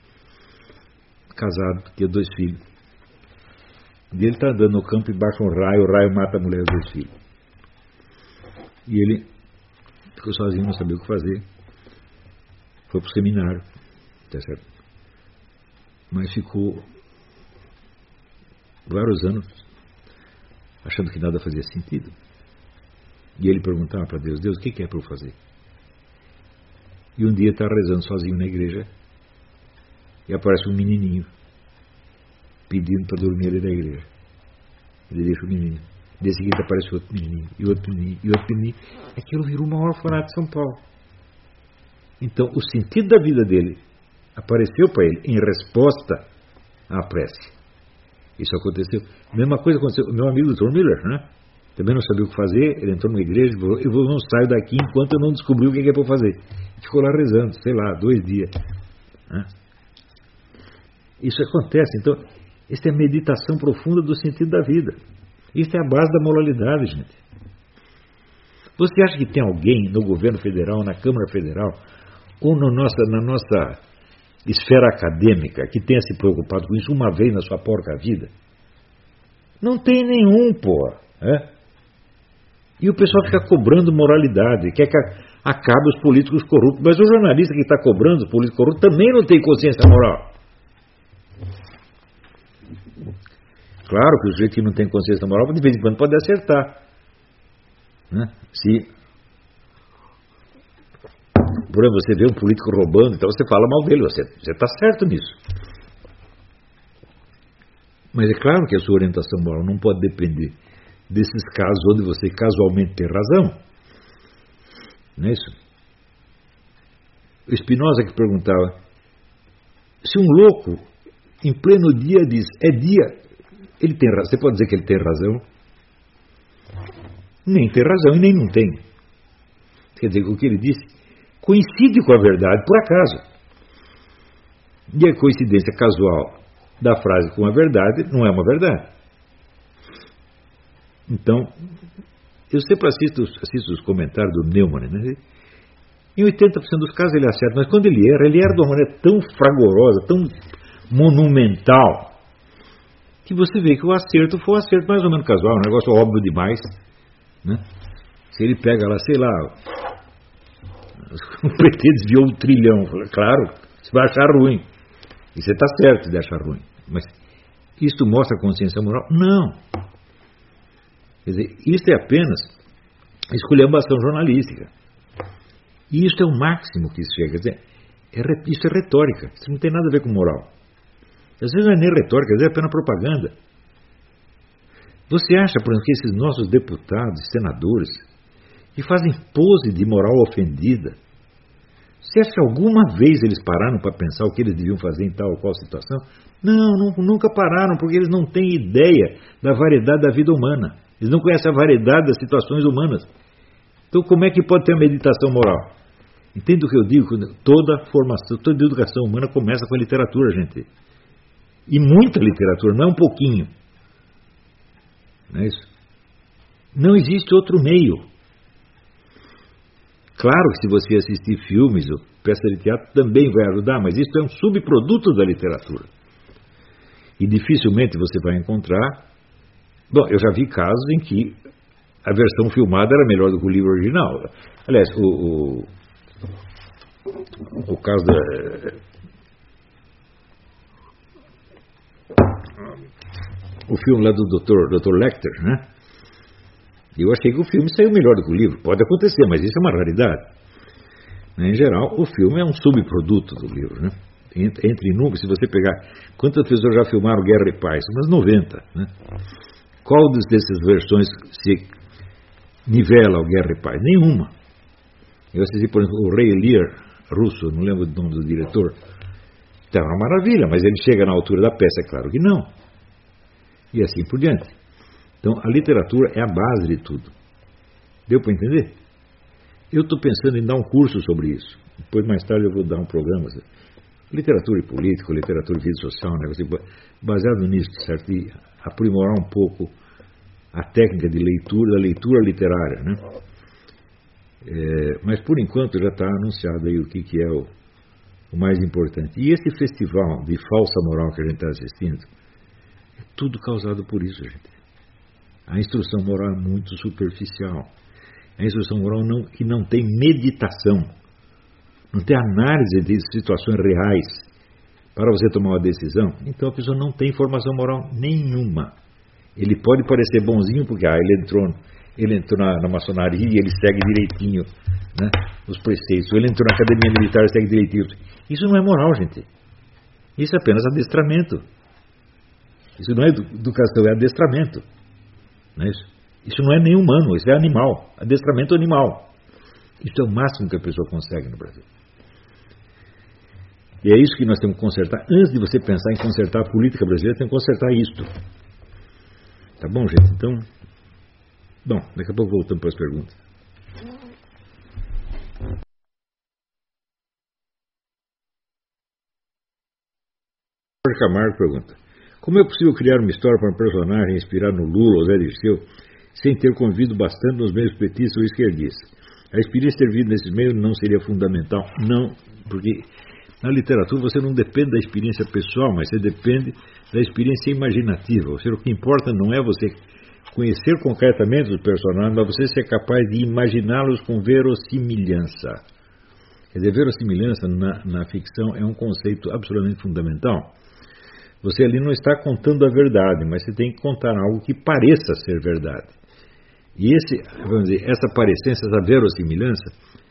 Speaker 1: casado, tinha 2 filhos. E ele está andando no campo e baixa um raio, o raio mata a mulher e os 2 filhos. E ele ficou sozinho, não sabia o que fazer. Foi para o seminário, tá certo? Mas ficou vários anos achando que nada fazia sentido. E ele perguntava para Deus: Deus, o que é para eu fazer? E um dia está rezando sozinho na igreja e aparece um menininho pedindo para dormir ali na igreja. Ele deixa o menino. De seguida aparece outro menininho, e outro menininho, e outro menininho. Aquilo virou o maior orfanato de São Paulo. Então, o sentido da vida dele apareceu para ele em resposta à prece. Isso aconteceu. A mesma coisa aconteceu com o meu amigo Dr. Miller, né? Também não sabia o que fazer. Ele entrou numa igreja e falou: eu não saio daqui enquanto eu não descobrir o que é para eu fazer. Ficou lá rezando, sei lá, 2 dias. Né? Isso acontece. Então, essa é a meditação profunda do sentido da vida. Isso é a base da moralidade, gente. Você acha que tem alguém no governo federal, na Câmara Federal, ou na nossa esfera acadêmica que tenha se preocupado com isso uma vez na sua porca vida? Não tem nenhum, pô. E o pessoal fica cobrando moralidade, quer que acabe os políticos corruptos. Mas o jornalista que está cobrando os políticos corruptos também não tem consciência moral. Claro que o sujeito que não tem consciência moral, de vez em quando pode acertar. Né? Se, por exemplo, você vê um político roubando, então você fala mal dele, você está certo nisso. Mas é claro que a sua orientação moral não pode depender desses casos onde você casualmente tem razão. Não é isso? O Spinoza que perguntava: se um louco em pleno dia diz é dia, ele tem razão. Você pode dizer que ele tem razão? Nem tem razão e nem não tem. Quer dizer, o que ele disse coincide com a verdade por acaso. E a coincidência casual da frase com a verdade não é uma verdade. Então, eu sempre assisto os comentários do Neumann, né? Em 80% dos casos ele acerta, mas quando ele erra de uma maneira tão fragorosa, tão monumental, que você vê que o acerto foi um acerto mais ou menos casual, um negócio óbvio demais, né? Se ele pega lá, sei lá, o PT desviou 1 trilhão, claro, você vai achar ruim, e você está certo de achar ruim, mas isto mostra a consciência moral? Não. Quer dizer, isso é apenas esculhambação jornalística. E isso é o máximo que isso chega. Quer dizer, isso é retórica. Isso não tem nada a ver com moral. Às vezes não é nem retórica, às vezes é apenas propaganda. Você acha, por exemplo, que esses nossos deputados e senadores que fazem pose de moral ofendida, você acha que alguma vez eles pararam para pensar o que eles deviam fazer em tal ou qual situação? Não, nunca pararam, porque eles não têm ideia da variedade da vida humana. Eles não conhecem a variedade das situações humanas. Então, como é que pode ter a meditação moral? Entende o que eu digo? Toda formação, toda educação humana começa com a literatura, gente. E muita literatura, não é um pouquinho. Não é isso? Não existe outro meio. Claro que se você assistir filmes ou peças de teatro também vai ajudar, mas isso é um subproduto da literatura. E dificilmente você vai encontrar... Bom, eu já vi casos em que a versão filmada era melhor do que o livro original. Aliás, o caso o filme lá do Dr. Lecter, né? Eu achei que o filme saiu melhor do que o livro. Pode acontecer, mas isso é uma raridade. Em geral, o filme é um subproduto do livro, né? Entre números, se você pegar... Quantas pessoas já filmaram Guerra e Paz? Umas 90, né? Qual dessas versões se nivela ao Guerra e Paz? Nenhuma. Eu assisti, por exemplo, o Ray Lear, russo, não lembro o nome do diretor. Então, é uma maravilha, mas ele chega na altura da peça, é claro que não. E assim por diante. Então, a literatura é a base de tudo. Deu para entender? Eu estou pensando em dar um curso sobre isso. Depois, mais tarde, eu vou dar um programa. Literatura e política, literatura e vida social, né? Baseado nisso, certo? E aprimorar um pouco a técnica de leitura, da leitura literária, né? Mas, por enquanto, já está anunciado aí o que é o mais importante. E esse festival de falsa moral que a gente está assistindo, é tudo causado por isso, gente. A instrução moral é muito superficial. A instrução moral que não tem meditação, não tem análise de situações reais para você tomar uma decisão. Então a pessoa não tem formação moral nenhuma. Ele pode parecer bonzinho porque ele entrou na maçonaria e ele segue direitinho, né, os preceitos. Ele entrou na academia militar e segue direitinho. Isso não é moral, gente. Isso é apenas adestramento. Isso não é educação, é adestramento. Não é isso? Isso não é nem humano, isso é animal. Adestramento animal. Isso é o máximo que a pessoa consegue no Brasil. E é isso que nós temos que consertar. Antes de você pensar em consertar a política brasileira, tem que consertar isto. Tá bom, gente? Então, bom, daqui a pouco voltamos para as perguntas. Jorge Camargo pergunta: como é possível criar uma história para um personagem inspirado no Lula ou Zé Dirceu sem ter convivido bastante nos meios petistas ou esquerdistas? A experiência de ter vivido nesses meios não seria fundamental? Não, porque na literatura você não depende da experiência pessoal, mas você depende da experiência imaginativa. Ou seja, o que importa não é você conhecer concretamente os personagens, mas você ser capaz de imaginá-los com verossimilhança. Quer dizer, verossimilhança na ficção é um conceito absolutamente fundamental. Você ali não está contando a verdade, mas você tem que contar algo que pareça ser verdade. E vamos dizer, essa parecência, essa verossimilhança,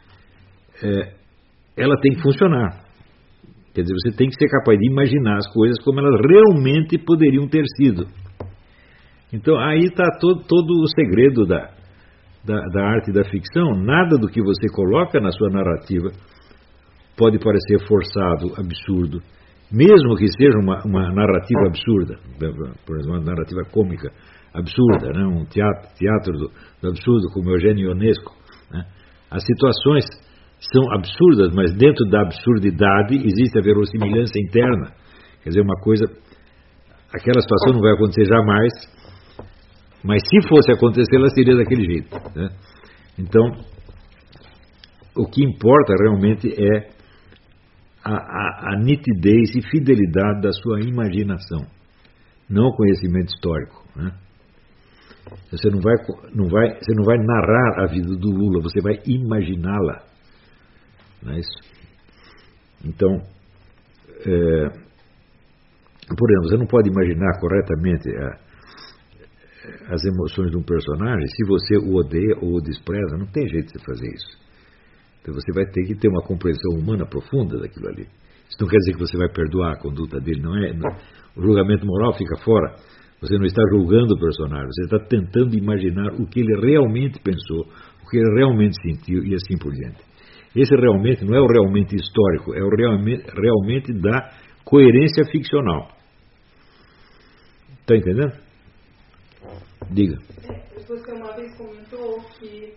Speaker 1: ela tem que funcionar. Quer dizer, você tem que ser capaz de imaginar as coisas como elas realmente poderiam ter sido. Então, aí está todo o segredo da arte e da ficção. Nada do que você coloca na sua narrativa pode parecer forçado, absurdo. Mesmo que seja uma narrativa absurda, por exemplo, uma narrativa cômica absurda, né? Um teatro do absurdo, como Eugênio Ionesco, né? As situações são absurdas, mas dentro da absurdidade existe a verossimilhança interna. Quer dizer, aquela situação não vai acontecer jamais, mas se fosse acontecer, ela seria daquele jeito, né? Então, o que importa realmente é a nitidez e fidelidade da sua imaginação, não o conhecimento histórico, né? Você não vai narrar a vida do Lula, você vai imaginá-la, não é isso? Então, por exemplo, você não pode imaginar corretamente as emoções de um personagem se você o odeia ou o despreza. Não tem jeito de você fazer isso. Então você vai ter que ter uma compreensão humana profunda daquilo ali. Isso não quer dizer que você vai perdoar a conduta dele, não é? O julgamento moral fica fora. Você não está julgando o personagem, você está tentando imaginar o que ele realmente pensou, o que ele realmente sentiu e assim por diante. Esse realmente não é o realmente histórico, é o realmente da coerência ficcional. Está entendendo? Diga.
Speaker 2: Você uma vez comentou que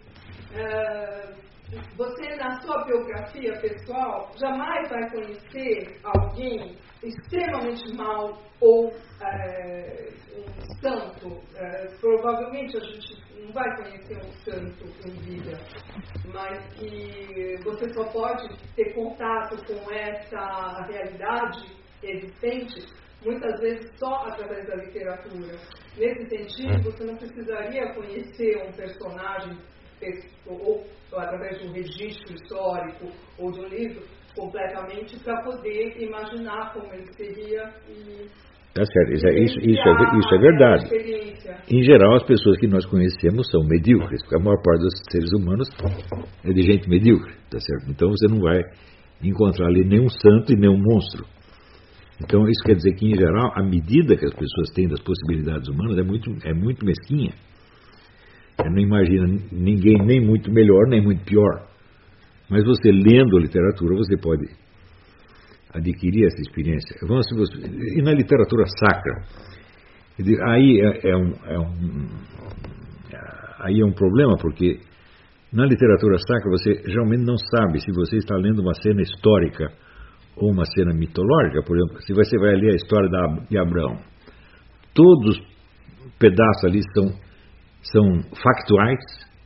Speaker 2: você, na sua biografia pessoal, jamais vai conhecer alguém extremamente mau ou um santo. Provavelmente a gente não vai conhecer um santo em vida, mas que você só pode ter contato com essa realidade existente muitas vezes só através da literatura. Nesse sentido, você não precisaria conhecer um personagem ou através de um registro histórico ou de um livro completamente para poder imaginar como ele seria e
Speaker 1: tá certo, isso é verdade. Em geral, as pessoas que nós conhecemos são medíocres, porque a maior parte dos seres humanos é de gente medíocre, tá certo? Então você não vai encontrar ali nenhum santo e nenhum monstro. Então isso quer dizer que, em geral, a medida que as pessoas têm das possibilidades humanas é muito mesquinha. Eu não imagino ninguém nem muito melhor, nem muito pior. Mas você, lendo a literatura, você pode adquirir essa experiência. E na literatura sacra, aí é um problema, porque Na literatura sacra, você geralmente não sabe se você está lendo uma cena histórica ou uma cena mitológica. Por exemplo, se você vai ler a história de Abraão, todos os pedaços ali são factuais.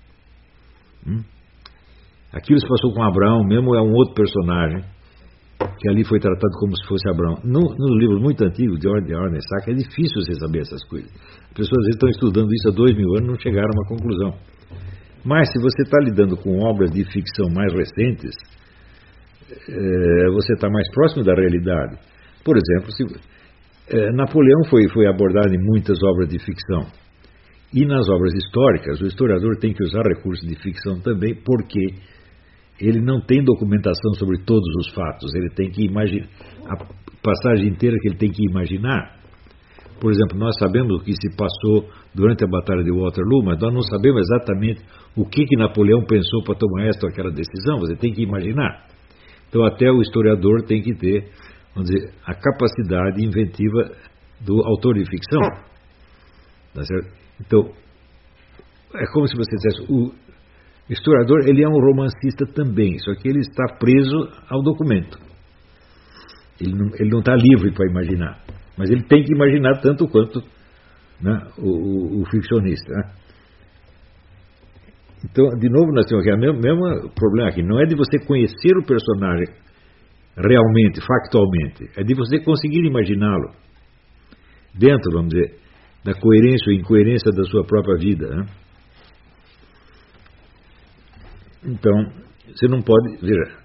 Speaker 1: Aquilo que se passou com Abraão mesmo é um outro personagem que ali foi tratado como se fosse Abraão. Nos livros muito antigos de ordem sacra é difícil você saber essas coisas. As pessoas às vezes estão estudando isso há 2000 anos e não chegaram a uma conclusão. Mas se você está lidando com obras de ficção mais recentes, você está mais próximo da realidade. Por exemplo, Napoleão foi abordado em muitas obras de ficção. E nas obras históricas, o historiador tem que usar recursos de ficção também, porque ele não tem documentação sobre todos os fatos. Ele tem que imaginar a passagem inteira que ele tem que imaginar. Por exemplo, nós sabemos o que se passou durante a Batalha de Waterloo, mas nós não sabemos exatamente o que Napoleão pensou para tomar esta ou aquela decisão. Você tem que imaginar. Então, até o historiador tem que ter, vamos dizer, a capacidade inventiva do autor de ficção. Tá certo? Então, é como se você dissesse, o historiador, ele é um romancista também, só que ele está preso ao documento. Ele não está livre para imaginar, mas ele tem que imaginar tanto quanto, né, o ficcionista. Né? Então, de novo, nós temos aqui o mesmo problema aqui. Não é de você conhecer o personagem realmente, factualmente, é de você conseguir imaginá-lo dentro, vamos dizer, da coerência ou incoerência da sua própria vida. Né? Então, você não pode... Veja,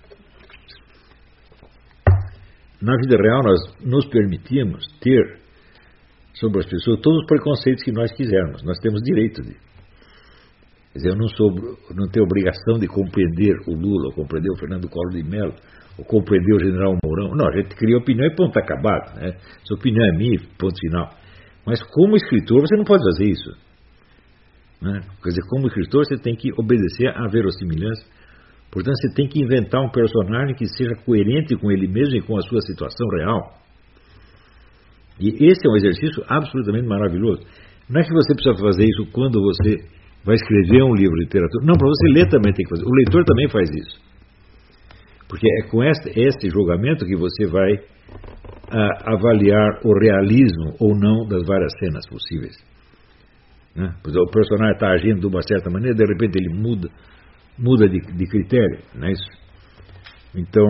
Speaker 1: na vida real nós nos permitimos ter sobre as pessoas todos os preconceitos que nós quisermos. Nós temos direito de... Quer dizer, eu não tenho obrigação de compreender o Lula, ou compreender o Fernando Collor de Mello, ou compreender o General Mourão. Não, a gente cria opinião e ponto acabado. Né? Essa opinião é minha, ponto final. Mas como escritor você não pode fazer isso. Né? Quer dizer, como escritor você tem que obedecer à verossimilhança. Portanto, você tem que inventar um personagem que seja coerente com ele mesmo e com a sua situação real. E esse é um exercício absolutamente maravilhoso. Não é que você precisa fazer isso quando você vai escrever um livro de literatura. Não, para você ler também tem que fazer. O leitor também faz isso. Porque é com este julgamento que você vai avaliar o realismo ou não das várias cenas possíveis. Né? O personagem está agindo de uma certa maneira, de repente ele muda de critério. Não é isso? Então,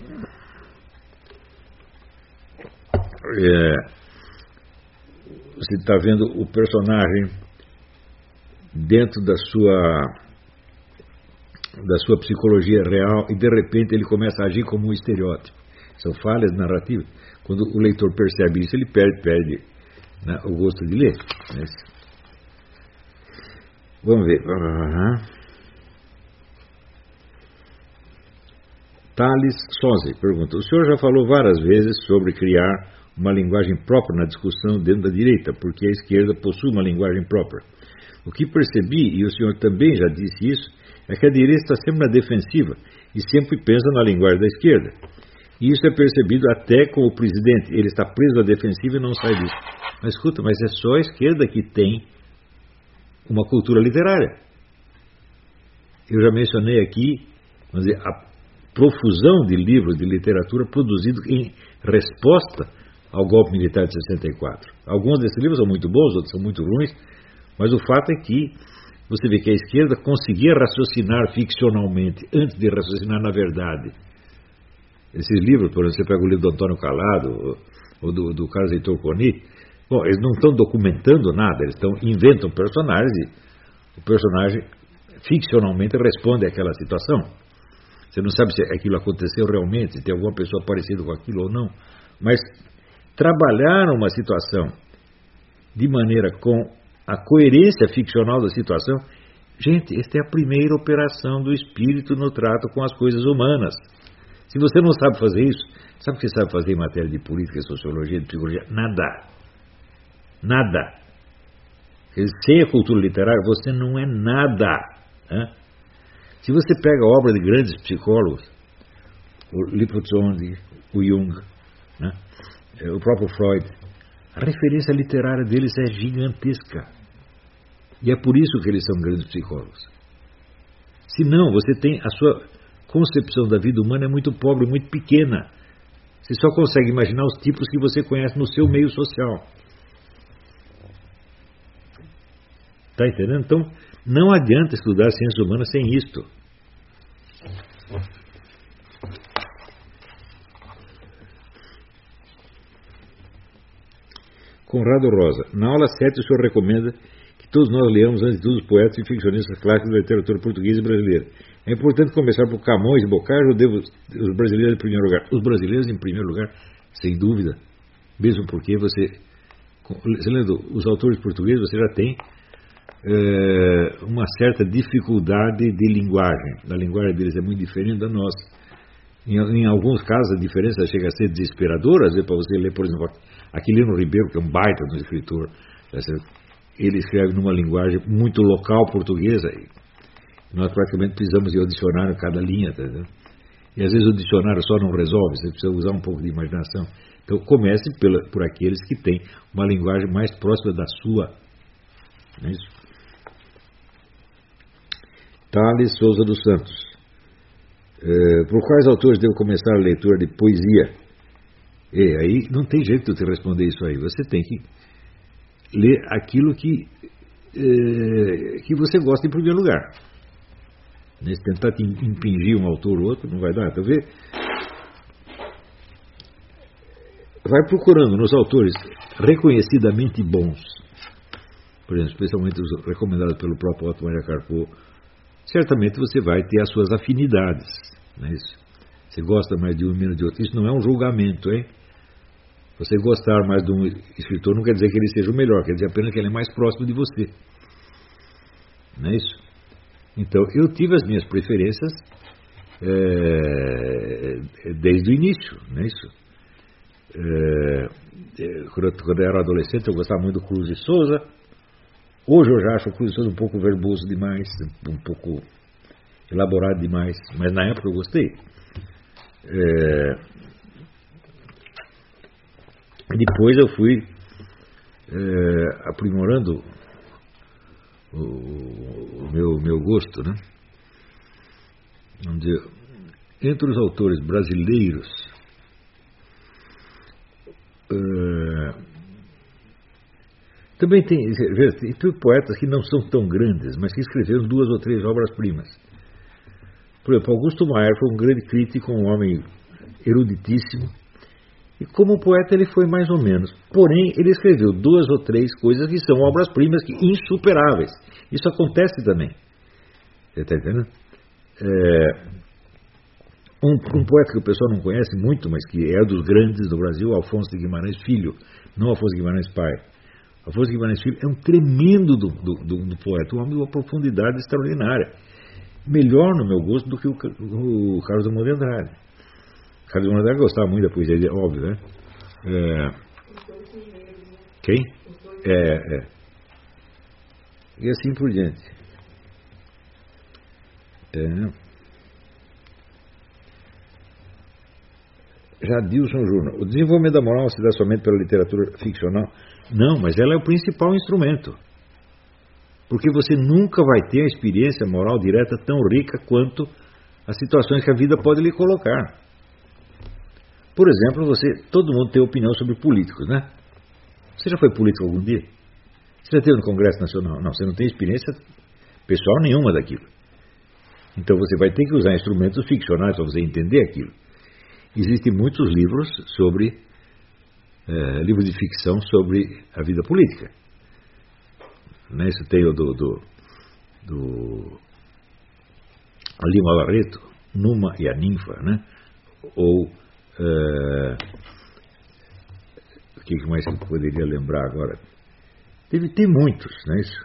Speaker 1: você está vendo o personagem dentro da sua psicologia real e de repente ele começa a agir como um estereótipo. São falhas narrativas. Quando o leitor percebe isso, ele perde né, o gosto de ler. Né? Vamos ver. Thales Sozzi pergunta: o senhor já falou várias vezes sobre criar uma linguagem própria na discussão dentro da direita, porque a esquerda possui uma linguagem própria. O que percebi, e o senhor também já disse isso, é que a direita está sempre na defensiva e sempre pensa na linguagem da esquerda. E isso é percebido até com o presidente. Ele está preso na defensiva e não sai disso. Mas escuta, mas é só a esquerda que tem uma cultura literária. Eu já mencionei aqui, vamos dizer, a profusão de livros de literatura produzidos em resposta ao golpe militar de 64. Alguns desses livros são muito bons, outros são muito ruins, mas o fato é que você vê que a esquerda conseguia raciocinar ficcionalmente antes de raciocinar na verdade. Esses livros, por exemplo, você pega o livro do Antônio Calado ou do Carlos Heitor Coni, bom, eles não estão documentando nada, eles inventam personagens e o personagem ficcionalmente responde àquela situação. Você não sabe se aquilo aconteceu realmente, se tem alguma pessoa parecida com aquilo ou não, mas trabalhar uma situação de maneira com a coerência ficcional da situação, gente, esta é a primeira operação do espírito no trato com as coisas humanas. Se você não sabe fazer isso, sabe o que você sabe fazer em matéria de política, sociologia, de psicologia? Nada. Nada. Sem a cultura literária, você não é nada. Hein? Se você pega a obra de grandes psicólogos, o Lipizzaner, o Jung, né, o próprio Freud, a referência literária deles é gigantesca. E é por isso que eles são grandes psicólogos. Se não, você tem a sua concepção da vida humana é muito pobre, muito pequena. Você só consegue imaginar os tipos que você conhece no seu meio social. Está entendendo? Então, não adianta estudar ciências humanas sem isto. Conrado Rosa. Na aula 7, o senhor recomenda que todos nós leamos, antes de tudo, os poetas e ficcionistas clássicos da literatura portuguesa e brasileira. É importante começar por Camões e Boccaccio ou devo os brasileiros em primeiro lugar? Os brasileiros em primeiro lugar, sem dúvida. Mesmo porque você lendo os autores portugueses, você já tem uma certa dificuldade de linguagem. A linguagem deles é muito diferente da nossa. Em alguns casos a diferença chega a ser desesperadora. Às vezes, para você ler, por exemplo, Aquilino Ribeiro, que é um baita de um escritor, ele escreve numa linguagem muito local portuguesa. Nós praticamente precisamos ir ao dicionário cada linha, tá vendo? E às vezes o dicionário só não resolve, você precisa usar um pouco de imaginação. Então comece por aqueles que têm uma linguagem mais próxima da sua. Não é isso? Thales Souza dos Santos. Por quais autores devo começar a leitura de poesia? Aí não tem jeito de eu te responder isso aí. Você tem que ler aquilo que você gosta em primeiro lugar. Se tentar te impingir um autor ou outro, não vai dar. Então, vai procurando nos autores reconhecidamente bons, por exemplo, especialmente os recomendados pelo próprio Otto Maria Carpo. Certamente você vai ter as suas afinidades. Não é isso? Você gosta mais de um e menos de outro. Isso não é um julgamento, hein? Você gostar mais de um escritor não quer dizer que ele seja o melhor, quer dizer apenas que ele é mais próximo de você. Não é isso? Então, eu tive as minhas preferências desde o início, não é isso? Quando eu era adolescente, eu gostava muito do Cruz de Souza. Hoje eu já acho o Cruz de Souza um pouco verboso demais, um pouco elaborado demais, mas na época eu gostei. Depois eu fui aprimorando o meu gosto, né? Onde, entre os autores brasileiros, também tem poetas que não são tão grandes, mas que escreveram 2 ou 3 obras-primas. Por exemplo, Augusto Maier foi um grande crítico, um homem eruditíssimo, e como poeta ele foi mais ou menos. Porém, ele escreveu 2 ou 3 coisas que são obras-primas insuperáveis. Isso acontece também. Você está entendendo? Um poeta que o pessoal não conhece muito, mas que é dos grandes do Brasil, Alfonso de Guimarães Filho, não Alfonso de Guimarães Pai. Alfonso de Guimarães Filho é um tremendo do poeta, um homem de uma profundidade extraordinária. Melhor, no meu gosto, do que o Carlos Drummond de Andrade. Carlos Drummond de Andrade gostava muito da poesia dele, óbvio, né? Quem? E assim por diante. Jadilson Júnior. O desenvolvimento da moral se dá somente pela literatura ficcional? Não, mas ela é o principal instrumento. Porque você nunca vai ter a experiência moral direta tão rica quanto as situações que a vida pode lhe colocar. Por exemplo, todo mundo tem opinião sobre políticos, né? Você já foi político algum dia? Você já esteve no Congresso Nacional? Não, você não tem experiência pessoal nenhuma daquilo. Então você vai ter que usar instrumentos ficcionais para você entender aquilo. Existem muitos livros livros de ficção sobre a vida política. Né? Isso tem o do Lima Barreto, Numa e a Ninfa, né? Ou o que mais eu poderia lembrar agora? Tem muitos, né? Isso.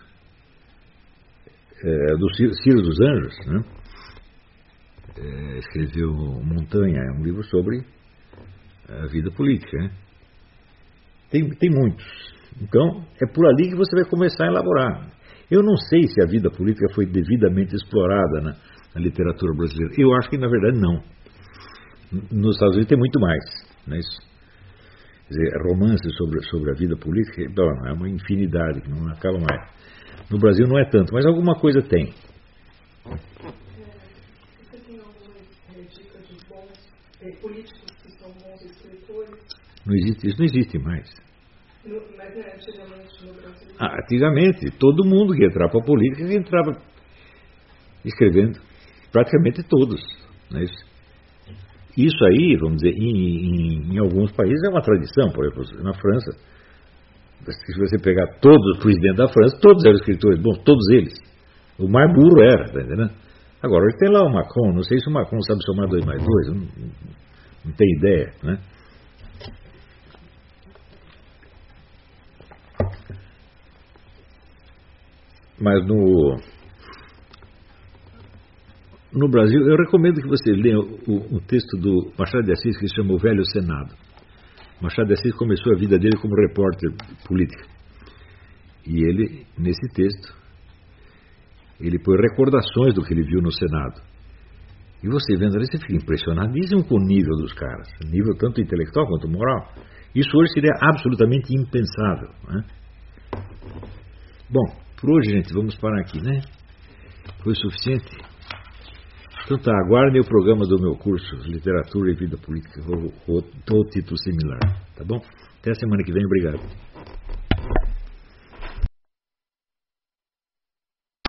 Speaker 1: Do Ciro dos Anjos, né? Escreveu Montanha, é um livro sobre a vida política, né? Tem muitos. Então, é por ali que você vai começar a elaborar. Eu não sei se a vida política foi devidamente explorada na literatura brasileira. Eu acho que, na verdade, não. Nos Estados Unidos tem muito mais. Não é isso? Quer dizer, romances sobre a vida política, é uma infinidade, que não acaba mais. No Brasil não é tanto, mas alguma coisa tem.
Speaker 2: políticos que são bons escritores.
Speaker 1: Não existe, isso não existe mais.
Speaker 2: Mas não é antigamente no Brasil.
Speaker 1: Antigamente, todo mundo que entrava para a política entrava escrevendo. Praticamente todos. Não é isso? Isso aí, vamos dizer, em alguns países é uma tradição. Por exemplo, na França, se você pegar todos os presidentes da França, todos eram escritores, bom, todos eles. O mais burro era, tá entendendo? Agora, tem lá o Macron, não sei se o Macron sabe somar 2 mais 2, não tem ideia, né? Mas no Brasil, eu recomendo que você leia o texto do Machado de Assis, que se chama O Velho Senado. Machado de Assis começou a vida dele como repórter político. E ele, nesse texto, ele põe recordações do que ele viu no Senado. E você vendo ali, você fica impressionadíssimo com o nível dos caras. Nível tanto intelectual quanto moral. Isso hoje seria absolutamente impensável, né? Bom, por hoje, gente, vamos parar aqui, né? Foi suficiente? Então tá, aguardem o programa do meu curso Literatura e Vida Política, ou título similar, tá bom? Até a semana que vem, obrigado.